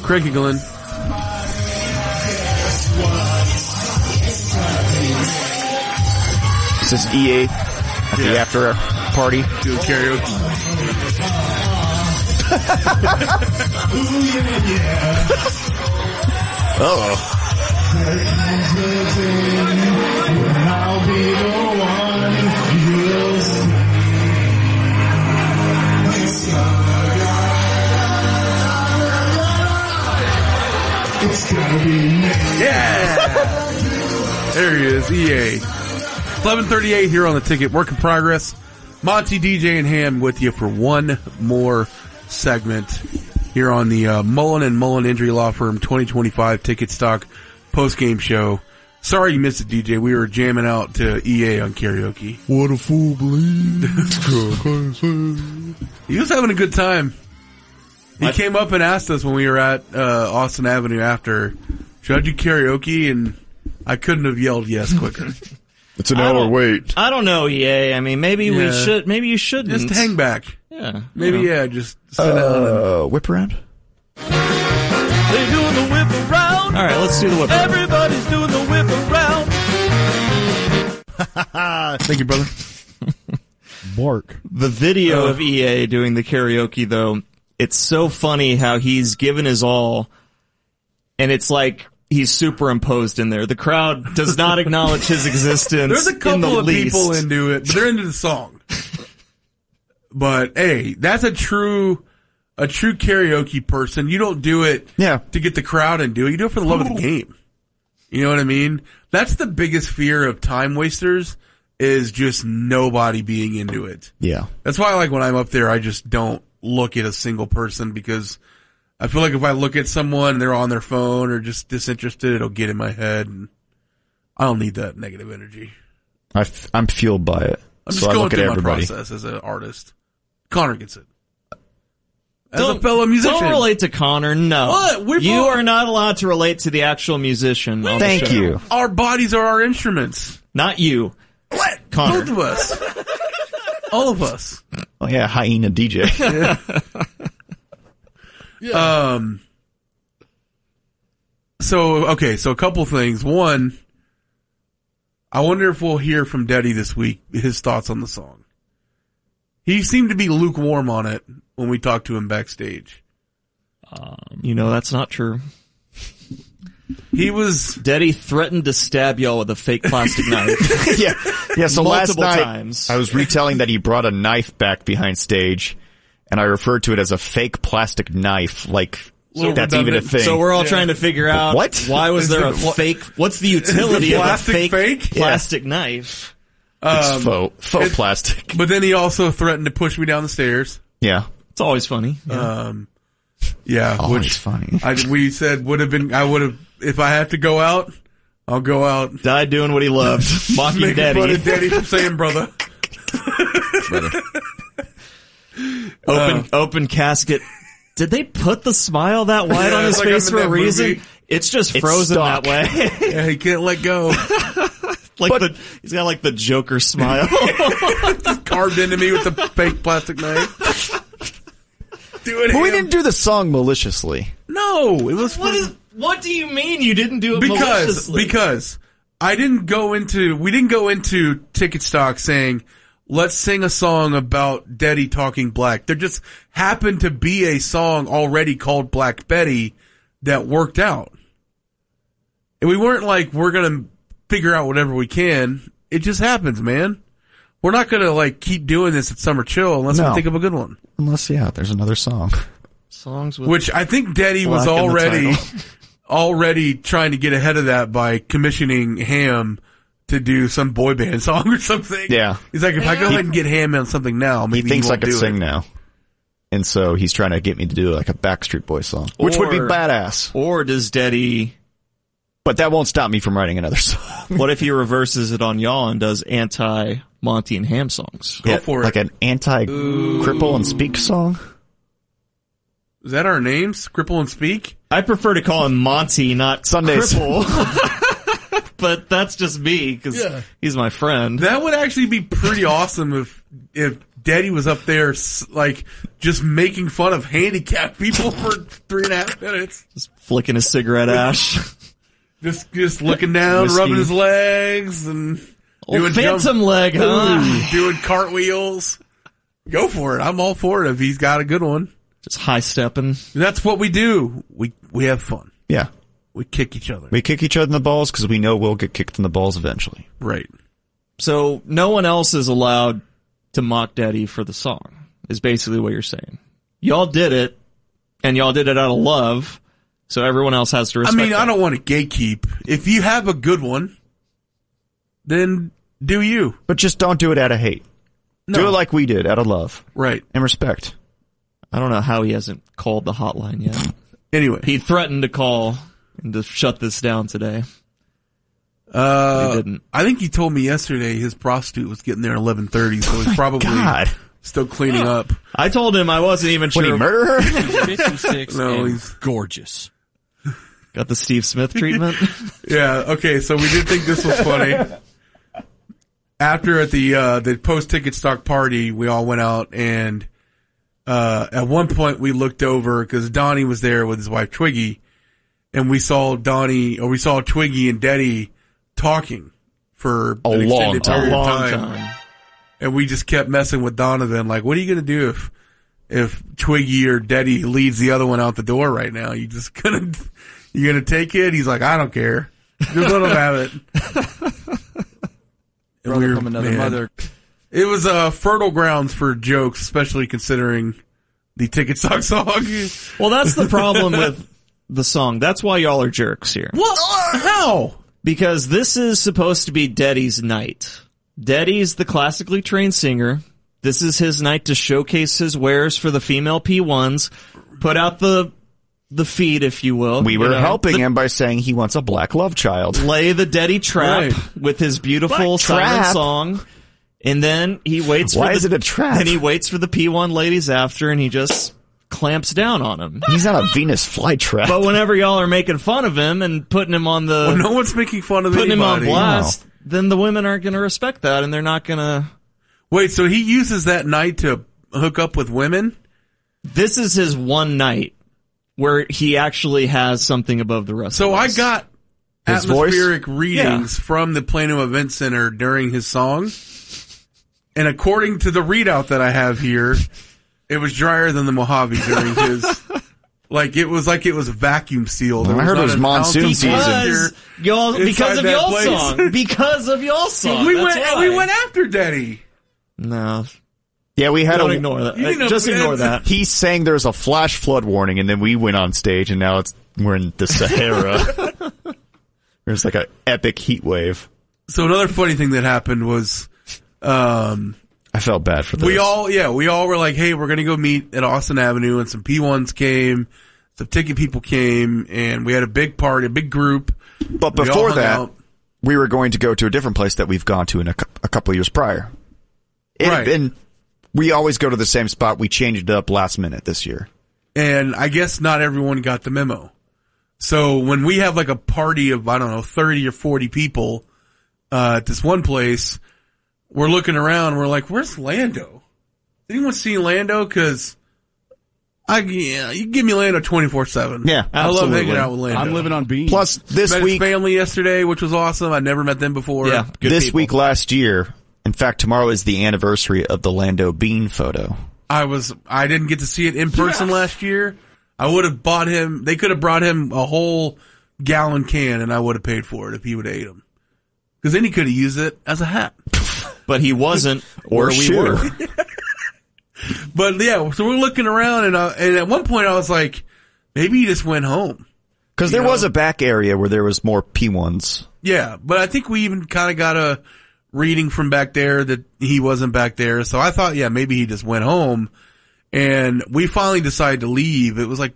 Crank it, Glenn. This is EA at the after party. Do karaoke. Uh-oh. I'll be the one you'll see. It's gonna be me. Yeah! There he is, EA. 11:38 here on the ticket. Work in progress. Monty, DJ, and Ham with you for one more segment here on the Mullen & Mullen Injury Law Firm 2025 Ticket Stock post-game show. Sorry you missed it, DJ. We were jamming out to EA on karaoke. What a fool believes. He was having a good time. He came up and asked us when we were at Austin Avenue after, should I do karaoke? And I couldn't have yelled yes quicker. It's an hour wait. I don't know, EA. I mean, maybe we should. Maybe you shouldn't. Just hang back. Yeah. Maybe, just sit down. Whip around? They're doing the whip around. All right, let's do the whip around. Everybody's doing the whip around. Thank you, brother. Mark. The video of EA doing the karaoke, though, it's so funny how he's given his all, and it's like he's superimposed in there. The crowd does not acknowledge his existence. There's a couple of people into it, but they're into the song. But hey, that's a true karaoke person. You don't do it to get the crowd into it. You do it for the love of the game. You know what I mean? That's the biggest fear of time wasters, is just nobody being into it. Yeah. That's why, like, when I'm up there, I just don't look at a single person, because I feel like if I look at someone and they're on their phone or just disinterested, it'll get in my head, and I don't need that negative energy. I'm fueled by it. I'm just going through my process as an artist. Connor gets it. As a fellow musician. Don't relate to Connor, no. What? You are not allowed to relate to the actual musician. Thank you. Our bodies are our instruments. Not you. What? Connor. Both of us. All of us. Oh yeah, hyena DJ. So a couple things. One, I wonder if we'll hear from Deddy this week, his thoughts on the song. He seemed to be lukewarm on it when we talked to him backstage. That's not true. He was... Deddy threatened to stab y'all with a fake plastic knife. Yeah. So last night, times. I was retelling that he brought a knife back behind stage, and I referred to it as a fake plastic knife, like that's even a thing. So we're all trying to figure out why was there a fake... What's the utility of a fake plastic knife? It's faux plastic. But then he also threatened to push me down the stairs. Yeah. It's always funny. Always funny. We said I would have, if I have to go out, I'll go out. Died doing what he loved. Mocking Making Daddy. fun of Daddy for saying brother. Open casket. Did they put the smile that wide on his like face I'm in for a that reason? movie. It's just frozen that way. Yeah, he can't let go. He's got like the Joker smile. Just carved into me with the fake plastic knife. But we didn't do the song maliciously. No, it was What do you mean you didn't do it maliciously? Because we didn't go into Ticket Stock saying, let's sing a song about Deddy talking black. There just happened to be a song already called Black Betty that worked out. And we weren't like, we're going to figure out whatever we can. It just happens, man. We're not going to like keep doing this at Summer Chill unless we think of a good one. Unless, there's another song. Songs with which I think Deddy was already trying to get ahead of that by commissioning Ham to do some boy band song or something. Yeah. He's like, if I go ahead and get Ham on something now, maybe he thinks won't I could do sing it. now. And so he's trying to get me to do like a Backstreet Boys song, which would be badass. Or does Deddy... But that won't stop me from writing another song. What if he reverses it on y'all and does anti-Monty and Ham songs? Go for it. Like an anti-Cripple and Speak song? Is that our names? Cripple and Speak? I prefer to call him Monty, not Sundays. Cripple. but that's just me because he's my friend. That would actually be pretty awesome if Daddy was up there, like, just making fun of handicapped people for 3.5 minutes. Just flicking his cigarette ash. Just looking down, Whiskey. rubbing his legs, and doing phantom leg, huh? doing cartwheels. Go for it. I'm all for it if he's got a good one. Just high stepping. That's what we do. We have fun. Yeah. We kick each other. We kick each other in the balls because we know we'll get kicked in the balls eventually. Right. So no one else is allowed to mock Daddy for the song, is basically what you're saying. Y'all did it, and y'all did it out of love, so everyone else has to respect I mean, that. I don't want to gatekeep. If you have a good one, then do you. But just don't do it out of hate. No. Do it like we did, out of love. Right. And respect. I don't know how he hasn't called the hotline yet. Anyway. He threatened to call and to shut this down today. He didn't. I think he told me yesterday his prostitute was getting there at 11:30, so he's probably God. still cleaning up. I told him I wasn't even Would sure. he murder her? 56 No, and he's- gorgeous. Got the Steve Smith treatment. Yeah, okay, so we did think this was funny. After at the post-ticket stock party, we all went out and, at one point we looked over because Donnie was there with his wife Twiggy, and we saw Twiggy and Daddy talking for A an long extended time. period A of long time. time. And we just kept messing with Donovan, like, what are you gonna do if Twiggy or Daddy leads the other one out the door right now? You gonna take it? He's like, I don't care. Just let him have it. And Brother from another mother. It was fertile grounds for jokes, especially considering the ticket stock song. Well, that's the problem with the song. That's why y'all are jerks here. What? How? Because this is supposed to be Daddy's night. Daddy's the classically trained singer. This is his night to showcase his wares for the female P1s, put out the feed, if you will. We You were know, helping him by saying he wants a black love child. lay the Daddy trap Right. with his beautiful Black silent trap? song. And then he waits Why for is it a trap? Then he waits for the P1 ladies after, and he just clamps down on them. He's not a Venus flytrap. But whenever y'all are making fun of him and putting him on the Well, no one's making fun of putting anybody. him on blast, then the women aren't going to respect that, and they're not going to. Wait, so he uses that night to hook up with women? This is his one night where he actually has something above the rest. So of I us. got His atmospheric readings from the Plano Event Center during his song. And according to the readout that I have here, it was drier than the Mojave during his, it was vacuum sealed. There I heard not it was an monsoon ounce of season. moisture Because of that y'all's place. song. Because of y'all's song. We That's why. went after Daddy. No, Yeah, we had don't a. ignore that. You didn't Just know- ignore that. He's saying there's a flash flood warning, and then we went on stage, and now we're in the Sahara. There's like an epic heat wave. So another funny thing that happened was, I felt bad for this. we all were like, hey, we're going to go meet at Austin Avenue, and some P1s came, some ticket people came, and we had a big party, a big group. But We all before hung that, out. we were going to go to a different place that we've gone to in a couple of years prior. Right. And we always go to the same spot. We changed it up last minute this year. And I guess not everyone got the memo. So when we have like a party of, 30 or 40 people, at this one place, we're looking around, we're like, where's Lando? Anyone see Lando? Cause you give me Lando 24/7. Yeah, I love absolutely. hanging out with Lando. I'm living on beans. Plus, this Met week, his family yesterday, which was awesome. I'd never met them before. Yeah, good this people. week last year, in fact, tomorrow is the anniversary of the Lando Bean photo. I didn't get to see it in person last year. I would have bought him, they could have brought him a whole gallon can and I would have paid for it if he would have ate them. Cause then he could have used it as a hat. But he wasn't Or where we shoe. were. But yeah, so we're looking around and at one point I was like, maybe he just went home. Because there was a back area where there was more P1s. Yeah, but I think we even kind of got a reading from back there that he wasn't back there. So I thought, yeah, maybe he just went home. And we finally decided to leave. It was like,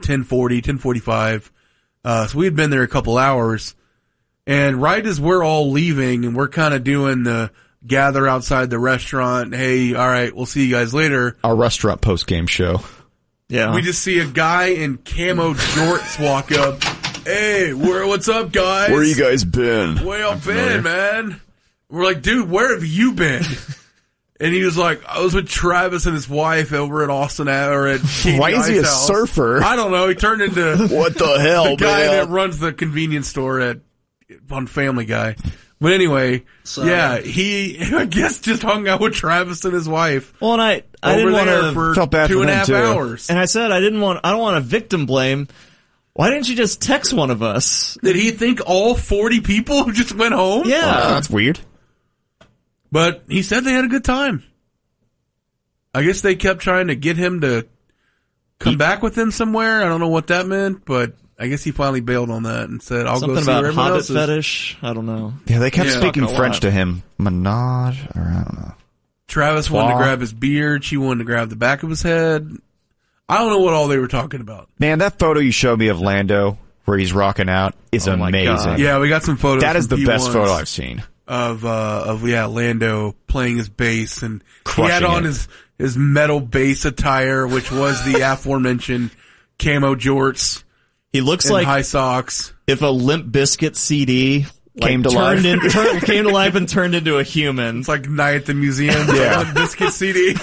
10:45. So we had been there a couple hours. And right as we're all leaving and we're kind of doing the gather outside the restaurant, hey, all right, we'll see you guys later. Our restaurant post-game show. Yeah. We just see a guy in camo jorts walk up Hey, what's up, guys? Where you guys been? Where y'all been, man? We're like, dude, where have you been? And he was like, I was with Travis and his wife over at Austin or at KDI's Why is he a house. surfer? I don't know. He turned into What the hell, the guy that man? runs the convenience store on Family Guy. But anyway, yeah, he, I guess, just hung out with Travis and his wife Well, and I over didn't want there to, for Felt bad for 2.5 them, too. hours. and I said I don't want to victim blame. Why didn't you just text one of us? Did he think all 40 people just went home? Yeah. That's weird. But he said they had a good time. I guess they kept trying to get him to come back with them somewhere. I don't know what that meant, but I guess he finally bailed on that and said, I'll Something go see where about everyone Hobbit else is. fetish. I don't know. Yeah, they kept Yeah. speaking Talking a French lot. to him. Menage, or I don't know. Travis wanted to Wow. grab his beard. She wanted to grab the back of his head. I don't know what all they were talking about. Man, that photo you showed me of Lando, where he's rocking out, is Oh my amazing. God. Yeah, we got some photos. That is from the best P1s photo I've seen. of Lando playing his bass, and he had Crushing on it. his metal bass attire, which was the aforementioned camo jorts He looks and like high socks. if a Limp Bizkit CD Came to life. came to life and turned into a human. It's like Night at the Museum, Yeah. Biscuit CD.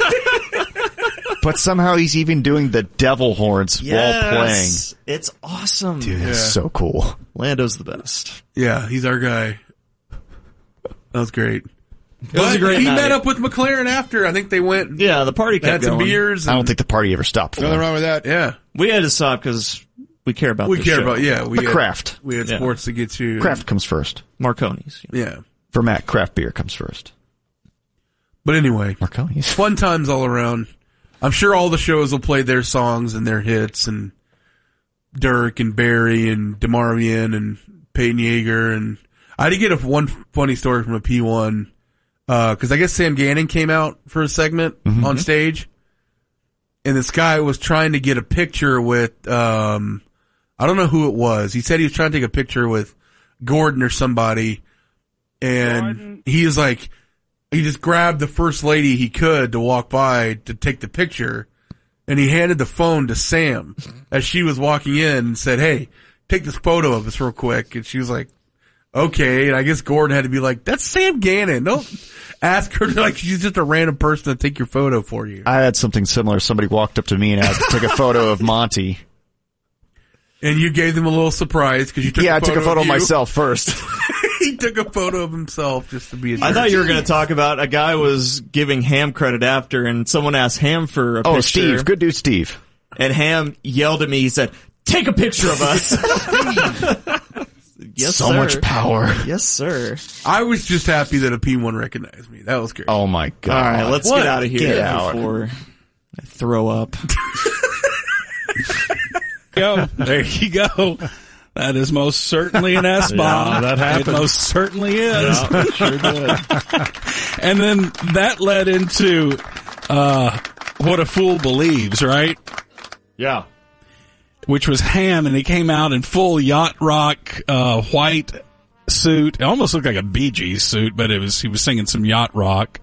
But somehow he's even doing the devil horns while playing. It's awesome. Dude, that's Yeah. so cool. Lando's the best. Yeah, he's our guy. That was great. It was a great he night. met up with McLaren after. I think they went, Yeah, the party kept had some going. beers. I And, don't think the party ever stopped for Nothing him. wrong with that. yeah, We had to stop because we care about we this care show. about, yeah. We The had, craft. We had Yeah. sports to get to. Craft comes first. Marconi's. Yeah. For Matt, craft beer comes first. But anyway, Marconi's. fun times all around. I'm sure all the shows will play their songs and their hits, and Dirk and Barry and DeMarvian and Peyton Yeager. And I did get one funny story from a P1, cause I guess Sam Gannon came out for a segment on stage, and this guy was trying to get a picture with, I don't know who it was. He said he was trying to take a picture with Gordon or somebody, and he was like, he just grabbed the first lady he could to walk by to take the picture, and he handed the phone to Sam as she was walking in and said, hey, take this photo of us real quick. And she was like, okay. And I guess Gordon had to be like, that's Sam Gannon. Don't ask her to, like, she's just a random person to take your photo for you. I had something similar. Somebody walked up to me and asked to take a photo of Monty. And you gave them a little surprise because you took Yeah, a I took a photo of you. myself first. He took a photo of himself just to be a I jerk. thought you were going to talk about a guy was giving Ham credit after, and someone asked Ham for a Oh, picture. Steve. Good dude, Steve. And Ham yelled at me. He said, "Take a picture of us." Yes, So sir. much power. Yes, sir. I was just happy that a P1 recognized me. That was great. Oh my God. All right, let's What? get out of here Get out. before I throw up. Go. There you go. That is most certainly an S-bomb. Yeah, that happened. It most certainly is. Yeah, it sure did. And then that led into What a Fool Believes, right? Yeah. Which was Ham, and he came out in full yacht rock white suit. It almost looked like a Bee Gees suit, but he was singing some yacht rock.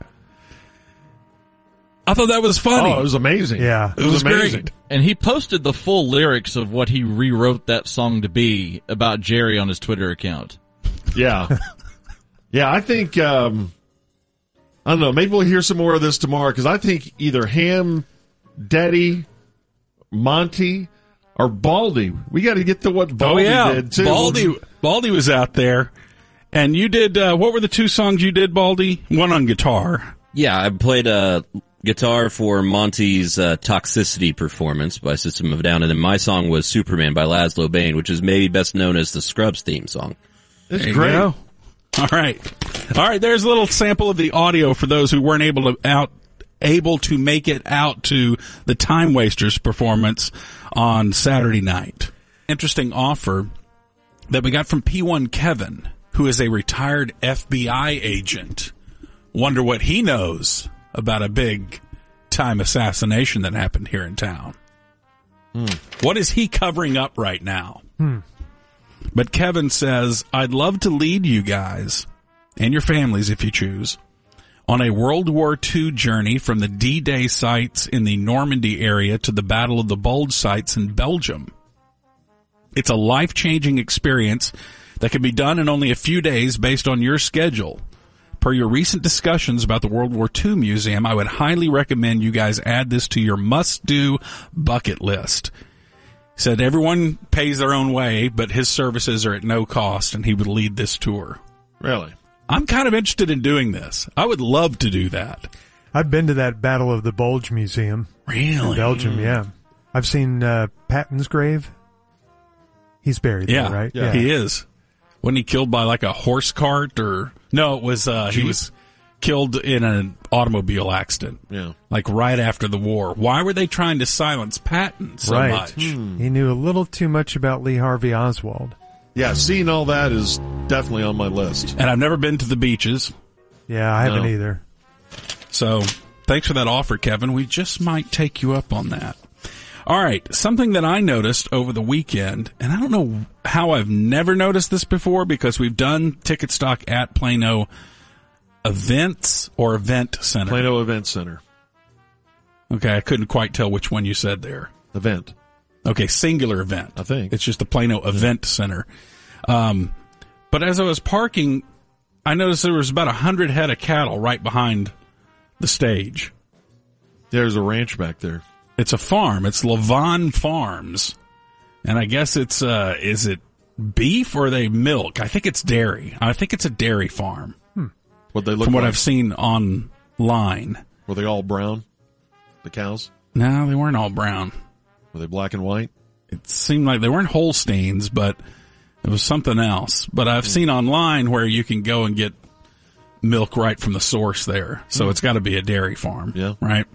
I thought that was funny. Oh, it was amazing. Yeah. It was amazing. great. And he posted the full lyrics of what he rewrote that song to be about Jerry on his Twitter account. Yeah. Yeah, I think, I don't know, maybe we'll hear some more of this tomorrow, because I think either Ham, Daddy, Monty, or Baldy. We got to get to what Baldy did, too. Baldy was out there. And you did, what were the two songs you did, Baldy? One on guitar. Yeah, I played guitar for Monty's Toxicity performance by System of a Down, and then my song was Superman by Laszlo Bane, which is maybe best known as the Scrubs theme song. It's There you great. go. All right. There's a little sample of the audio for those who weren't able to make it out to the Time Wasters performance on Saturday night. Interesting offer that we got from P1 Kevin, who is a retired FBI agent. Wonder what he knows about a big time assassination that happened here in town. What is he covering up right now? But Kevin says, I'd love to lead you guys, and your families if you choose, on a World War II journey from the D-Day sites in the Normandy area to the Battle of the Bulge sites in Belgium. It's a life-changing experience that can be done in only a few days based on your schedule. Per your recent discussions about the World War II Museum, I would highly recommend you guys add this to your must-do bucket list. He said everyone pays their own way, but his services are at no cost, and he would lead this tour. Really? I'm kind of interested in doing this. I would love to do that. I've been to that Battle of the Bulge Museum. Really? In Belgium, yeah. I've seen Patton's grave. He's buried there, right? Yeah, he is. Wasn't he killed by like a horse cart or... No, it was, he was killed in an automobile accident. Yeah. Like right after the war. Why were they trying to silence Patton so much? He knew a little too much about Lee Harvey Oswald. Yeah, seeing all that is definitely on my list. And I've never been to the beaches. Yeah, I haven't either. So, thanks for that offer, Kevin. We just might take you up on that. All right, something that I noticed over the weekend, and I don't know how I've never noticed this before because we've done Ticket Stock at Plano Events or Event Center. Plano Event Center. Okay, I couldn't quite tell which one you said there. Event. Okay, singular event. I think. It's just the Plano Event Center. But as I was parking, I noticed there was about 100 head of cattle right behind the stage. There's a ranch back there. It's a farm. It's Levon Farms. And I guess it's, is it beef or are they milk? I think it's dairy. I think it's a dairy farm. What they look From what like? I've seen online. Were they all brown? The cows? No, they weren't all brown. Were they black and white? It seemed like they weren't Holsteins, but it was something else. But I've seen online where you can go and get milk right from the source there. So it's got to be a dairy farm. Yeah. Right?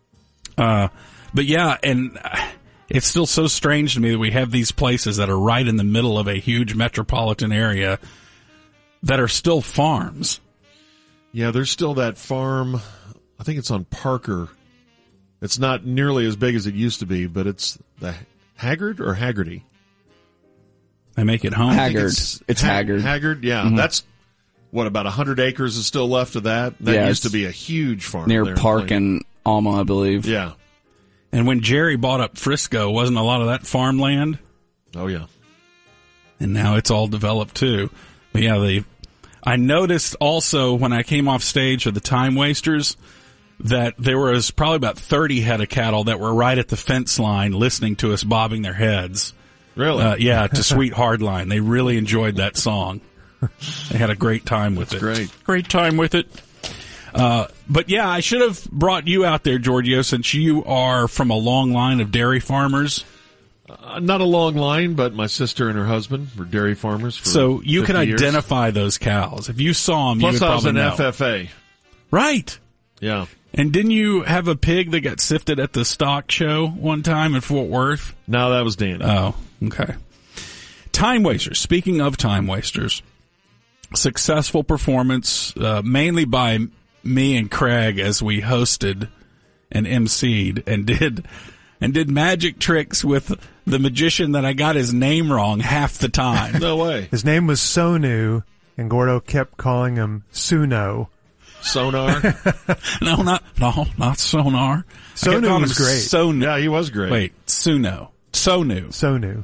But yeah, and it's still so strange to me that we have these places that are right in the middle of a huge metropolitan area that are still farms. Yeah, there's still that farm. I think it's on Parker. It's not nearly as big as it used to be, but it's the Haggard or Haggerty? They make it home. Haggard. It's Haggard. Haggard, yeah. Mm-hmm. That's, what, about 100 acres is still left of that? That used to be a huge farm. Near Park and Alma, I believe. Yeah. And when Jerry bought up Frisco, wasn't a lot of that farmland? Oh, yeah. And now it's all developed, too. But yeah, I noticed also when I came off stage of the Time Wasters that there was probably about 30 head of cattle that were right at the fence line listening to us bobbing their heads. Really? Yeah, to Sweet Hardline. They really enjoyed that song. They had a great time with That's it. Great. Great time with it. But yeah, I should have brought you out there, Giorgio, since you are from a long line of dairy farmers. Not a long line, but my sister and her husband were dairy farmers for So you can 50 years. identify those cows. If you saw them, Plus you would I was probably an know. FFA. Right. Yeah. And didn't you have a pig that got sifted at the stock show one time in Fort Worth? No, that was Danny. Oh, okay. Time Wasters. Speaking of Time Wasters, successful performance, mainly by me and Craig as we hosted and emceed and did magic tricks with the magician that I got his name wrong half the time. No way. His name was Sonu, and Gordo kept calling him Suno. Sonar? No, not Sonar. Sonu was great. Sonu. Yeah, he was great. Wait, Sonu. Sonu.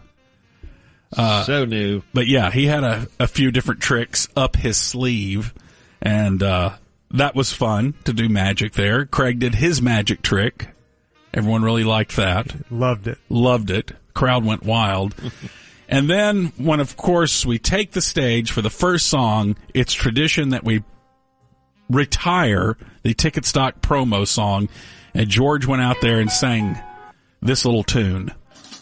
So new. But yeah, he had a few different tricks up his sleeve, and that was fun to do magic there. Craig did his magic trick. Everyone really liked that. Loved it. Crowd went wild. And then when, of course, we take the stage for the first song, it's tradition that we retire the Ticket Stock promo song, and George went out there and sang this little tune.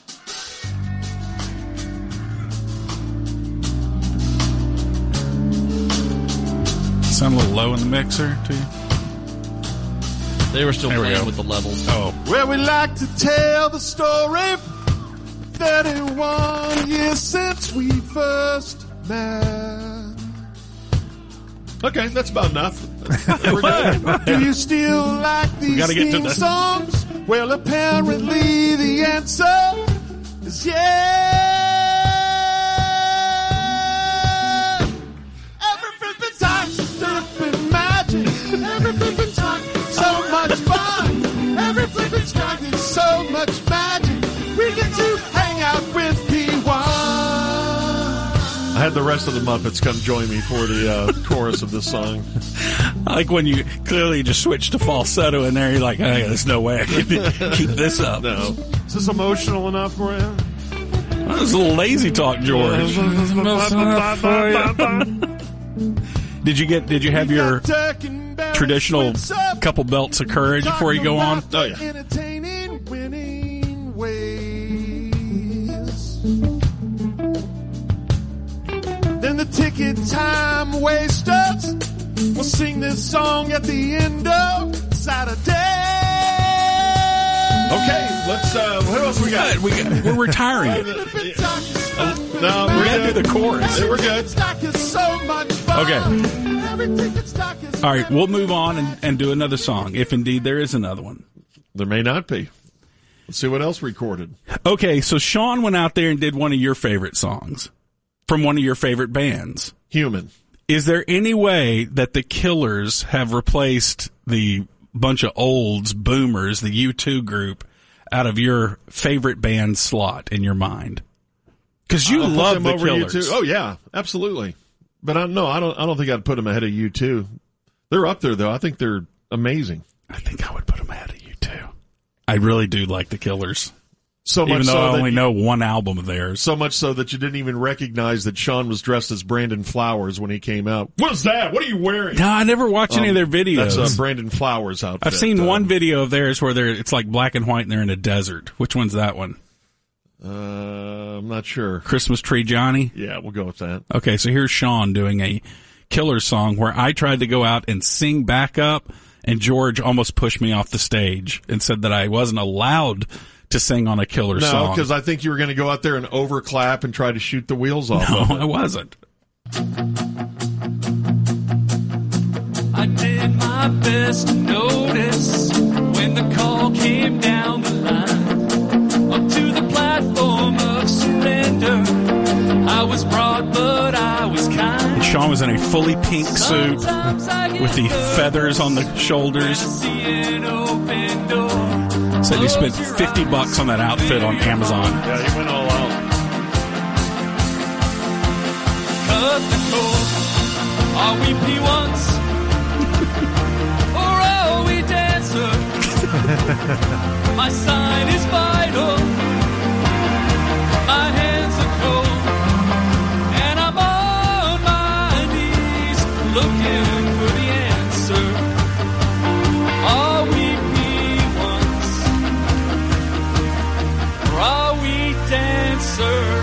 Sound a little low in the mixer to you? They were still There we playing go. with the levels. Oh, Well, we like to tell the story. 31 years since we first met. Okay, that's about enough. We're good. Do you still like these gotta get to theme the- songs? Well, apparently the answer is yeah. Every flipping time, flipping magic. Every flipping time, so much fun. Every flipping time, it's so much magic. We get to hang out with P1. had the rest of the Muppets come join me for the chorus of this song. I like when you clearly just switch to falsetto in there. You're like, hey, there's no way I can keep this up. No. Is this emotional enough for you? That was a little lazy talk, George. Did you have your traditional couple belts of courage before you go on? Oh, yeah. Entertaining, winning ways. Then the ticket time wasters will sing this song at the end of Saturday. Okay, let's, what else we got? We're retiring it. No, We gotta do the chorus. We're good. Okay. All right, we'll move on and do another song, if indeed there is another one. There may not be. Let's see what else recorded. Okay, so Sean went out there and did one of your favorite songs from one of your favorite bands. Human. Is there any way that the Killers have replaced the bunch of olds, boomers, the U2 group, out of your favorite band slot in your mind? Because you love the Killers. U2. Oh yeah, absolutely. But I don't think I'd put them ahead of U2. They're up there though. I think they're amazing. I think I would put them ahead of U2. I really do like the Killers. So much even though so I that only know one album of theirs. So much so that you didn't even recognize that Sean was dressed as Brandon Flowers when he came out. What's that? What are you wearing? No, I never watched any of their videos. That's Brandon Flowers outfit. I've seen one video of theirs where it's like black and white and they're in a desert. Which one's that one? I'm not sure. Christmas Tree Johnny? Yeah, we'll go with that. Okay, so here's Sean doing a Killers song where I tried to go out and sing backup, and George almost pushed me off the stage and said that I wasn't allowed to sing on a Killers song. No, because I think you were going to go out there and overclap and try to shoot the wheels off. No, of it. I wasn't. I did my best to notice when the call came down the line up to the platform of surrender. I was broad, but I was kind. And Sean was in a fully pink suit with the feathers on the shoulders. Said he spent $50 on that outfit on Amazon. Yeah, he went all out. Cut the cord. Are we P1s? Or are we dancers? My sign is vital. My hands are cold. And I'm on my knees looking for the answer. Are we P1s? Or are we dancers?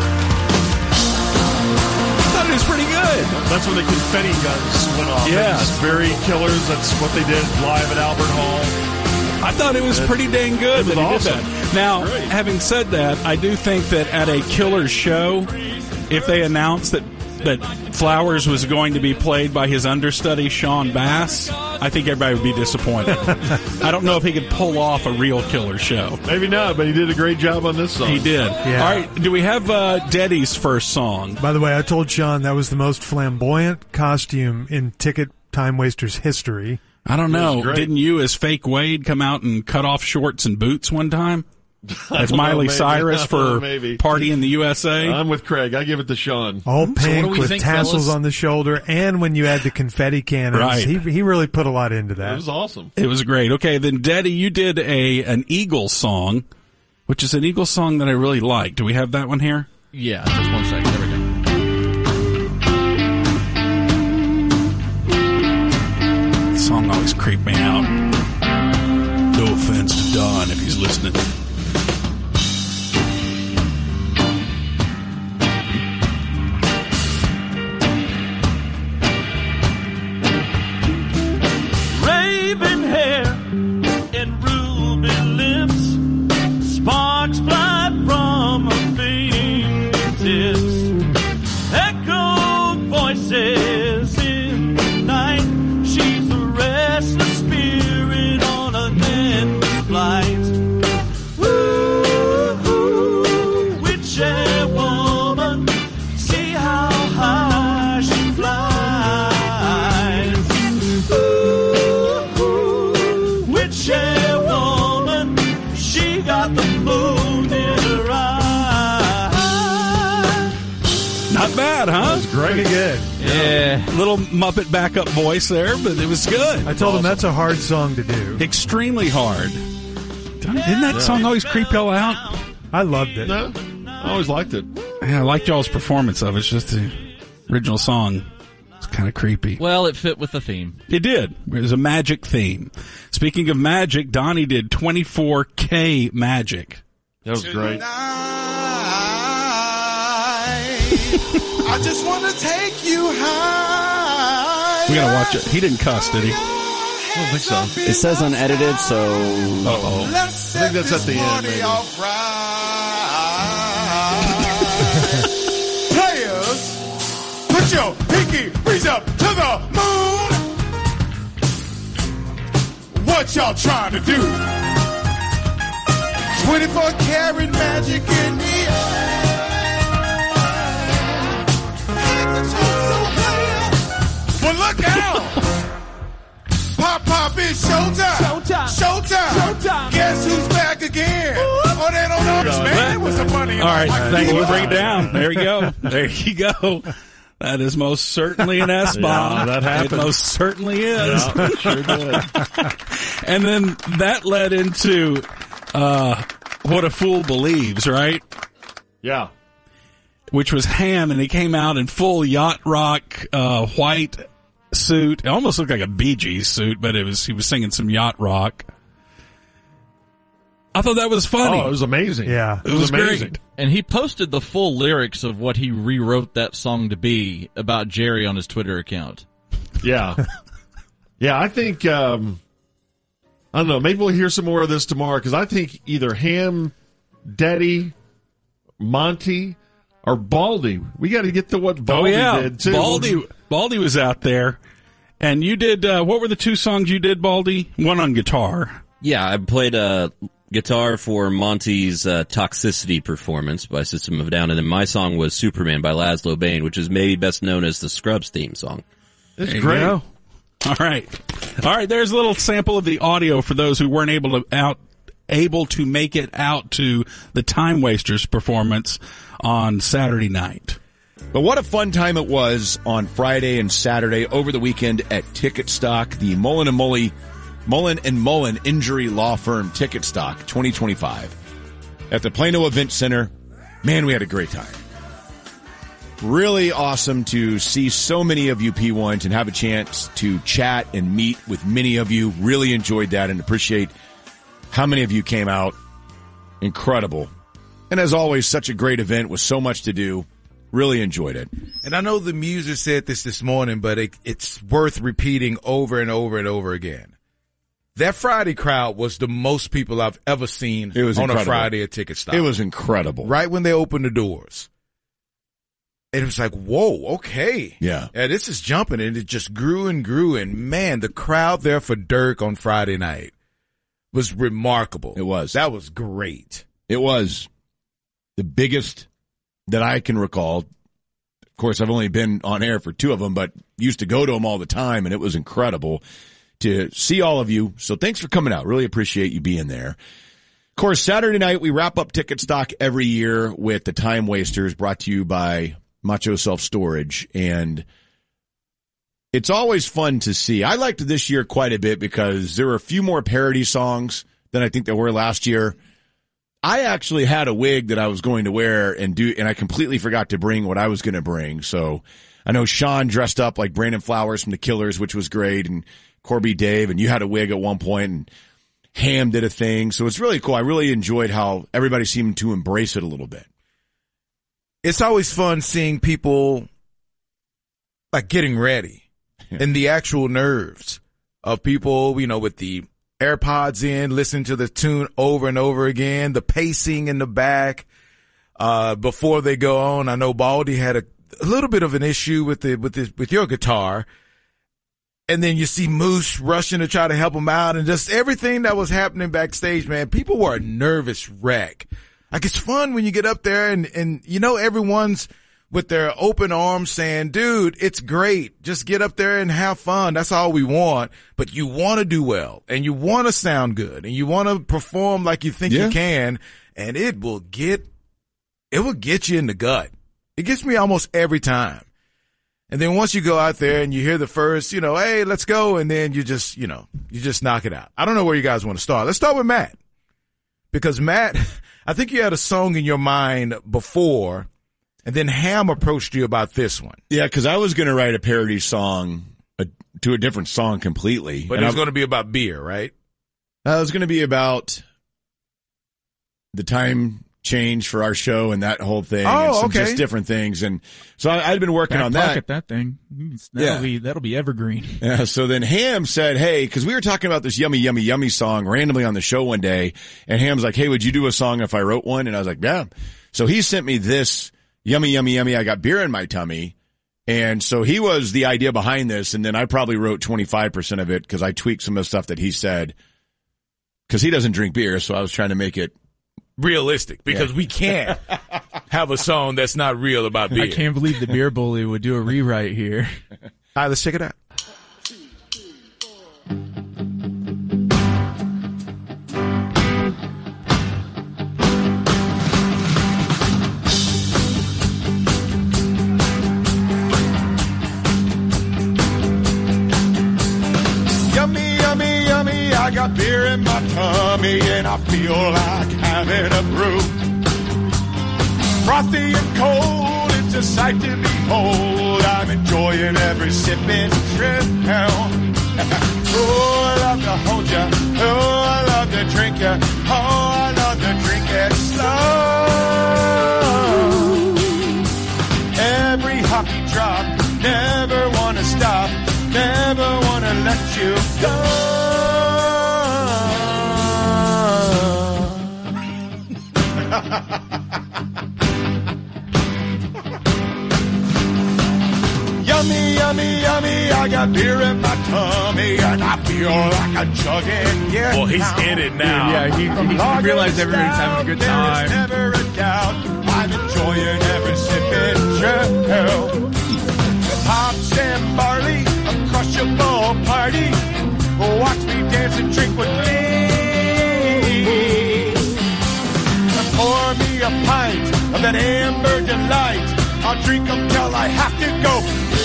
It was pretty good. That's when the confetti guns went off. Yeah. It's very Killers. That's what they did live at Albert Hall. I thought it was pretty dang good. It was that he awesome. did that. Now, having said that, I do think that at a Killers show, if they announced that Flowers was going to be played by his understudy, Sean Bass, I think everybody would be disappointed. I don't know if he could pull off a real Killers show. Maybe not, but he did a great job on this song. He did. Yeah. All right, do we have Deddy's first song? By the way, I told Sean that was the most flamboyant costume in Ticket Time Wasters history. I don't know. great. Didn't you, as fake Wade, come out and cut off shorts and boots one time? As Miley Cyrus for maybe. Party in the USA? I'm with Craig. I give it to Sean. All So pink what do we with think, tassels fellas? on the shoulder, and when you add the confetti cannons, Right. he really put a lot into It that. was awesome. It was great. Okay, then Daddy, you did an Eagles song, which is an Eagles song that I really like. Do we have that one here? Yeah, just 1 second. There we go. The song always creeped me out. No offense to Don if he's listening. Raven hair and ruby lips, sparks fly from her fingertips, echoed voices in the night. She's a restless spirit on an endless flight. Ooh, bad, huh? That was great. Pretty good. Yeah. Little Muppet backup voice there, but it was good. I told him that's a hard song to do. Extremely hard. Didn't that song always creep y'all out? I loved it. No, I always liked it. Yeah, I liked y'all's performance of it. It's just the original song. It's kind of creepy. Well, it fit with the theme. It did. It was a magic theme. Speaking of magic, Donnie did 24K magic. That was great. I just want to take you high. We gotta watch it. He didn't cuss, did he? I don't think so. It says unedited, so. Uh-oh. Let's I think that's at the end, party maybe. off right. Players, put your pinky raise up to the moon. What y'all trying to do? 24 karat magic in the air. Well, look out! Pop, it's showtime. Showtime. Guess who's back again? Oh, they don't know this, man. It was a funny. All right, thank you. Bring it down. There you go. There you go. That is most certainly an S-bomb. Yeah, that happened. It most certainly is. Yeah, it sure did. And then that led into What a Fool Believes, right? Yeah. Which was Ham, and he came out in full yacht rock white suit. It almost looked like a Bee Gees suit, but he was singing some yacht rock. I thought that was funny. Oh, it was amazing. Yeah. It was amazing. great. And he posted the full lyrics of what he rewrote that song to be about Jerry on his Twitter account. Yeah. Yeah, I think, I don't know, maybe we'll hear some more of this tomorrow, because I think either Ham, Daddy, Monty, or Baldy. We got to get to what Baldy did, too. Baldy was out there. And you did, what were the two songs you did, Baldy? One on guitar. Yeah, I played guitar for Monty's Toxicity performance by System of a Down, and then my song was Superman by Laszlo Bain, which is maybe best known as the Scrubs theme song. It's There you great. go. All right. There's a little sample of the audio for those who weren't able to make it out to the Time Wasters performance on Saturday night. But what a fun time it was on Friday and Saturday over the weekend at Ticket Stock, the Mullen & Mullen Injury Law Firm Ticket Stock 2025 at the Plano Event Center. Man, we had a great time. Really awesome to see so many of you P1s and have a chance to chat and meet with many of you. Really enjoyed that and appreciate how many of you came out. Incredible. And as always, such a great event with so much to do. Really enjoyed it. And I know the Muser said this morning, but it's worth repeating over and over and over again. That Friday crowd was the most people I've ever seen on incredible. a Friday at Ticket Stock. It was incredible. Right when they opened the doors. And it was like, whoa, okay. Yeah. This is jumping, and it just grew and grew. And man, the crowd there for Dirk on Friday night was remarkable. It was. That was great. It was the biggest that I can recall. Of course, I've only been on air for two of them, but used to go to them all the time, and it was incredible to see all of you. So thanks for coming out. Really appreciate you being there. Of course, Saturday night, we wrap up Ticket Stock every year with the Time Wasters, brought to you by Macho Self-Storage. And it's always fun to see. I liked this year quite a bit because there were a few more parody songs than I think there were last year. I actually had a wig that I was going to wear and I completely forgot to bring what I was going to bring. So I know Sean dressed up like Brandon Flowers from The Killers, which was great, and Corby Dave, and you had a wig at one point, and Ham did a thing. So it's really cool. I really enjoyed how everybody seemed to embrace it a little bit. It's always fun seeing people like getting ready and the actual nerves of people, with the AirPods in, listening to the tune over and over again, the pacing in the back, before they go on. I know Baldy had a little bit of an issue with your guitar. And then you see Moose rushing to try to help him out, and just everything that was happening backstage, man. People were a nervous wreck. Like, it's fun when you get up there and everyone's with their open arms saying, dude, it's great. Just get up there and have fun. That's all we want. But you want to do well, and you want to sound good, and you want to perform like you think you can, and it will get you in the gut. It gets me almost every time. And then once you go out there and you hear the first, hey, let's go, and then you just knock it out. I don't know where you guys want to start. Let's start with Matt. Because Matt, I think you had a song in your mind before, and then Ham approached you about this one. Yeah, because I was going to write a parody song to a different song completely. But it was going to be about beer, right? It was going to be about the time change for our show and that whole thing. Oh, and some okay. Just different things. And so I'd been working on Back that. pocket that thing. That'll be evergreen. Yeah, so then Ham said, hey, because we were talking about this Yummy, Yummy, Yummy song randomly on the show one day, and Ham's like, hey, would you do a song if I wrote one? And I was like, yeah. So he sent me this Yummy, Yummy, Yummy, I got beer in my tummy. And so he was the idea behind this, and then I probably wrote 25% of it because I tweaked some of the stuff that he said. Because he doesn't drink beer, so I was trying to make it realistic, because we can't have a song that's not real about beer. I can't believe the Beer Bully would do a rewrite here. All right, let's check it out. Yummy, yummy, yummy, I got beer in my tummy and I feel like having a brew. Frothy and cold, it's a sight to behold. I'm enjoying every sip and trip. Oh, I love to hold ya. Oh, I love to drink ya. Oh, I love to drink it slow. Every hoppy drop, never wanna stop, never wanna let you go. Yummy, yummy, yummy, I got beer in my tummy and I feel like a chugging. Yeah, well, he's in it now. Yeah, he realized everybody's having a good time. There is never a doubt, I'm enjoying every sip and trail. Hops and barley, a crushable party. Watch me dance and drink with me. Pour me a pint of that amber delight. I'll drink them till I have to go.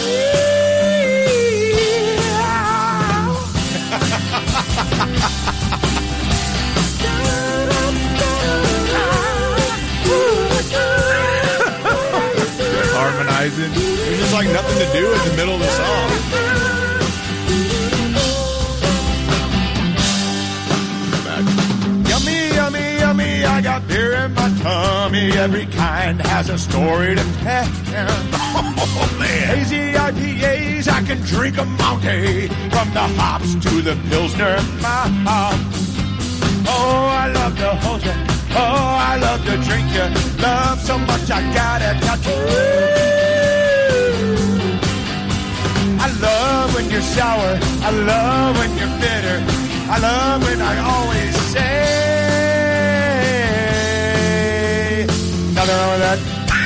Harmonizing. There's just like nothing to do in the middle of the song. Yummy, yummy, yummy, I got beer in my tummy. Every kind has a story to tell. Oh, man. Hazy IPAs, I can drink 'em all day. From the hops to the Pilsner Malt. Oh, I love to hold you. Oh, I love to drink you. Love so much I gotta touch you. I love when you're sour. I love when you're bitter. I love when I always say nothing wrong with that.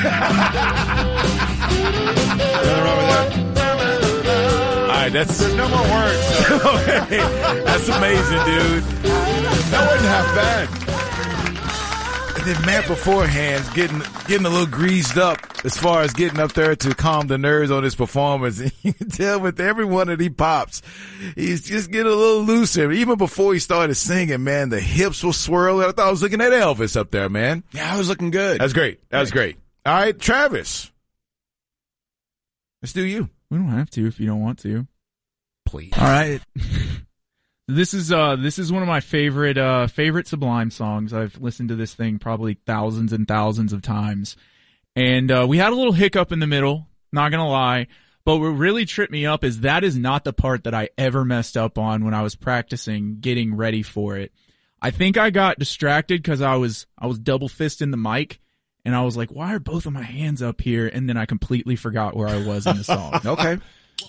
Nothing wrong with that. All right, there's no more words. So. Okay, that's amazing, dude. That wasn't half bad. And then Matt beforehand getting a little greased up as far as getting up there to calm the nerves on his performance. And you can tell with every one of these pops, he's just getting a little looser. Even before he started singing, man, the hips were swirling. I thought I was looking at Elvis up there, man. Yeah, I was looking good. That's great. That was great. All right, Travis. Let's do you. We don't have to if you don't want to. Please. All right. This is one of my favorite Sublime songs. I've listened to this thing probably thousands and thousands of times. And we had a little hiccup in the middle, not gonna lie. But what really tripped me up is that is not the part that I ever messed up on when I was practicing getting ready for it. I think I got distracted because I was double fisting the mic, and I was like, why are both of my hands up here? And then I completely forgot where I was in the song. Okay.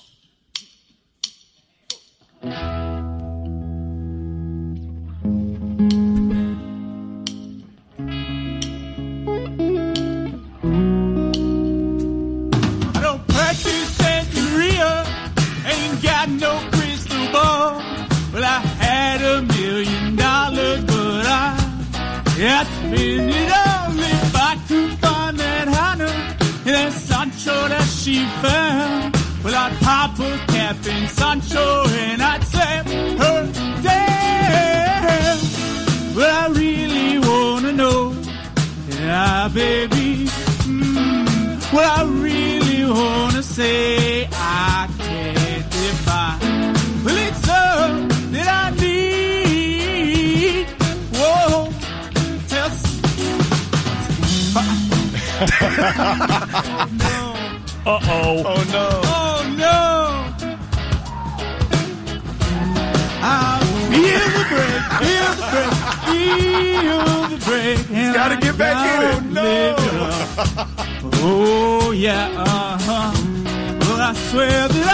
I don't practice Santeria, ain't got no crystal ball. Well, I had $1 million, but I spent it all if I could find that honor, that in Sancho, and I'd say, oh, damn. But I really wanna know, yeah, baby. Well, I really wanna say I can't define. Well, it's all that I need. Whoa, tell no. Uh-oh. Oh, no. Oh, no. I feel the break, feel the break, feel the break. He's got to get back in it. No. Oh, yeah, uh-huh. Well, I swear that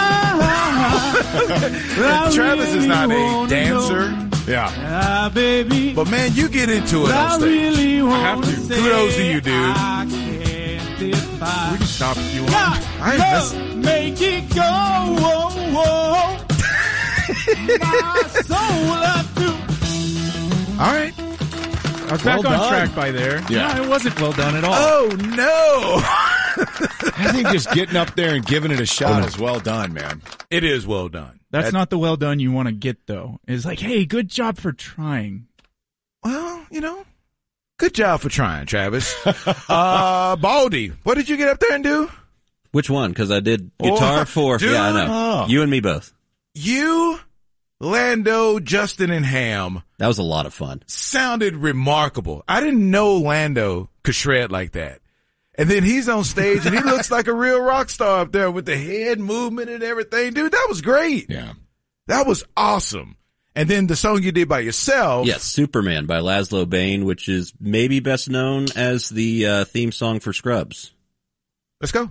I Travis really is not a wanna dancer. know. Yeah. Baby. But man, you get into it I on stage. really I have wanna to. say Kudos to you, dude. I can't define. We can stop if you want. God, I ain't make it go. Whoa, whoa. My soul up to. All right. I was back Well on done. track by there. Yeah. No, it wasn't well done at all. Oh, no. I think just getting up there and giving it a shot is well done, man. It is well done. That's not the well done you want to get, though. It's like, hey, good job for trying. Well, you know, good job for trying, Travis. Baldy, what did you get up there and do? Which one? Because I did guitar for. Dude. Yeah, I know. Oh. You and me both. You, Lando, Justin, and Ham That was a lot of fun. sounded remarkable. I didn't know Lando could shred like that. And then he's on stage and he looks like a real rock star up there with the head movement and everything. Dude, that was great. Yeah. That was awesome. And then the song you did by yourself. Yes, Superman by Laszlo Bain, which is maybe best known as the theme song for Scrubs. Let's go.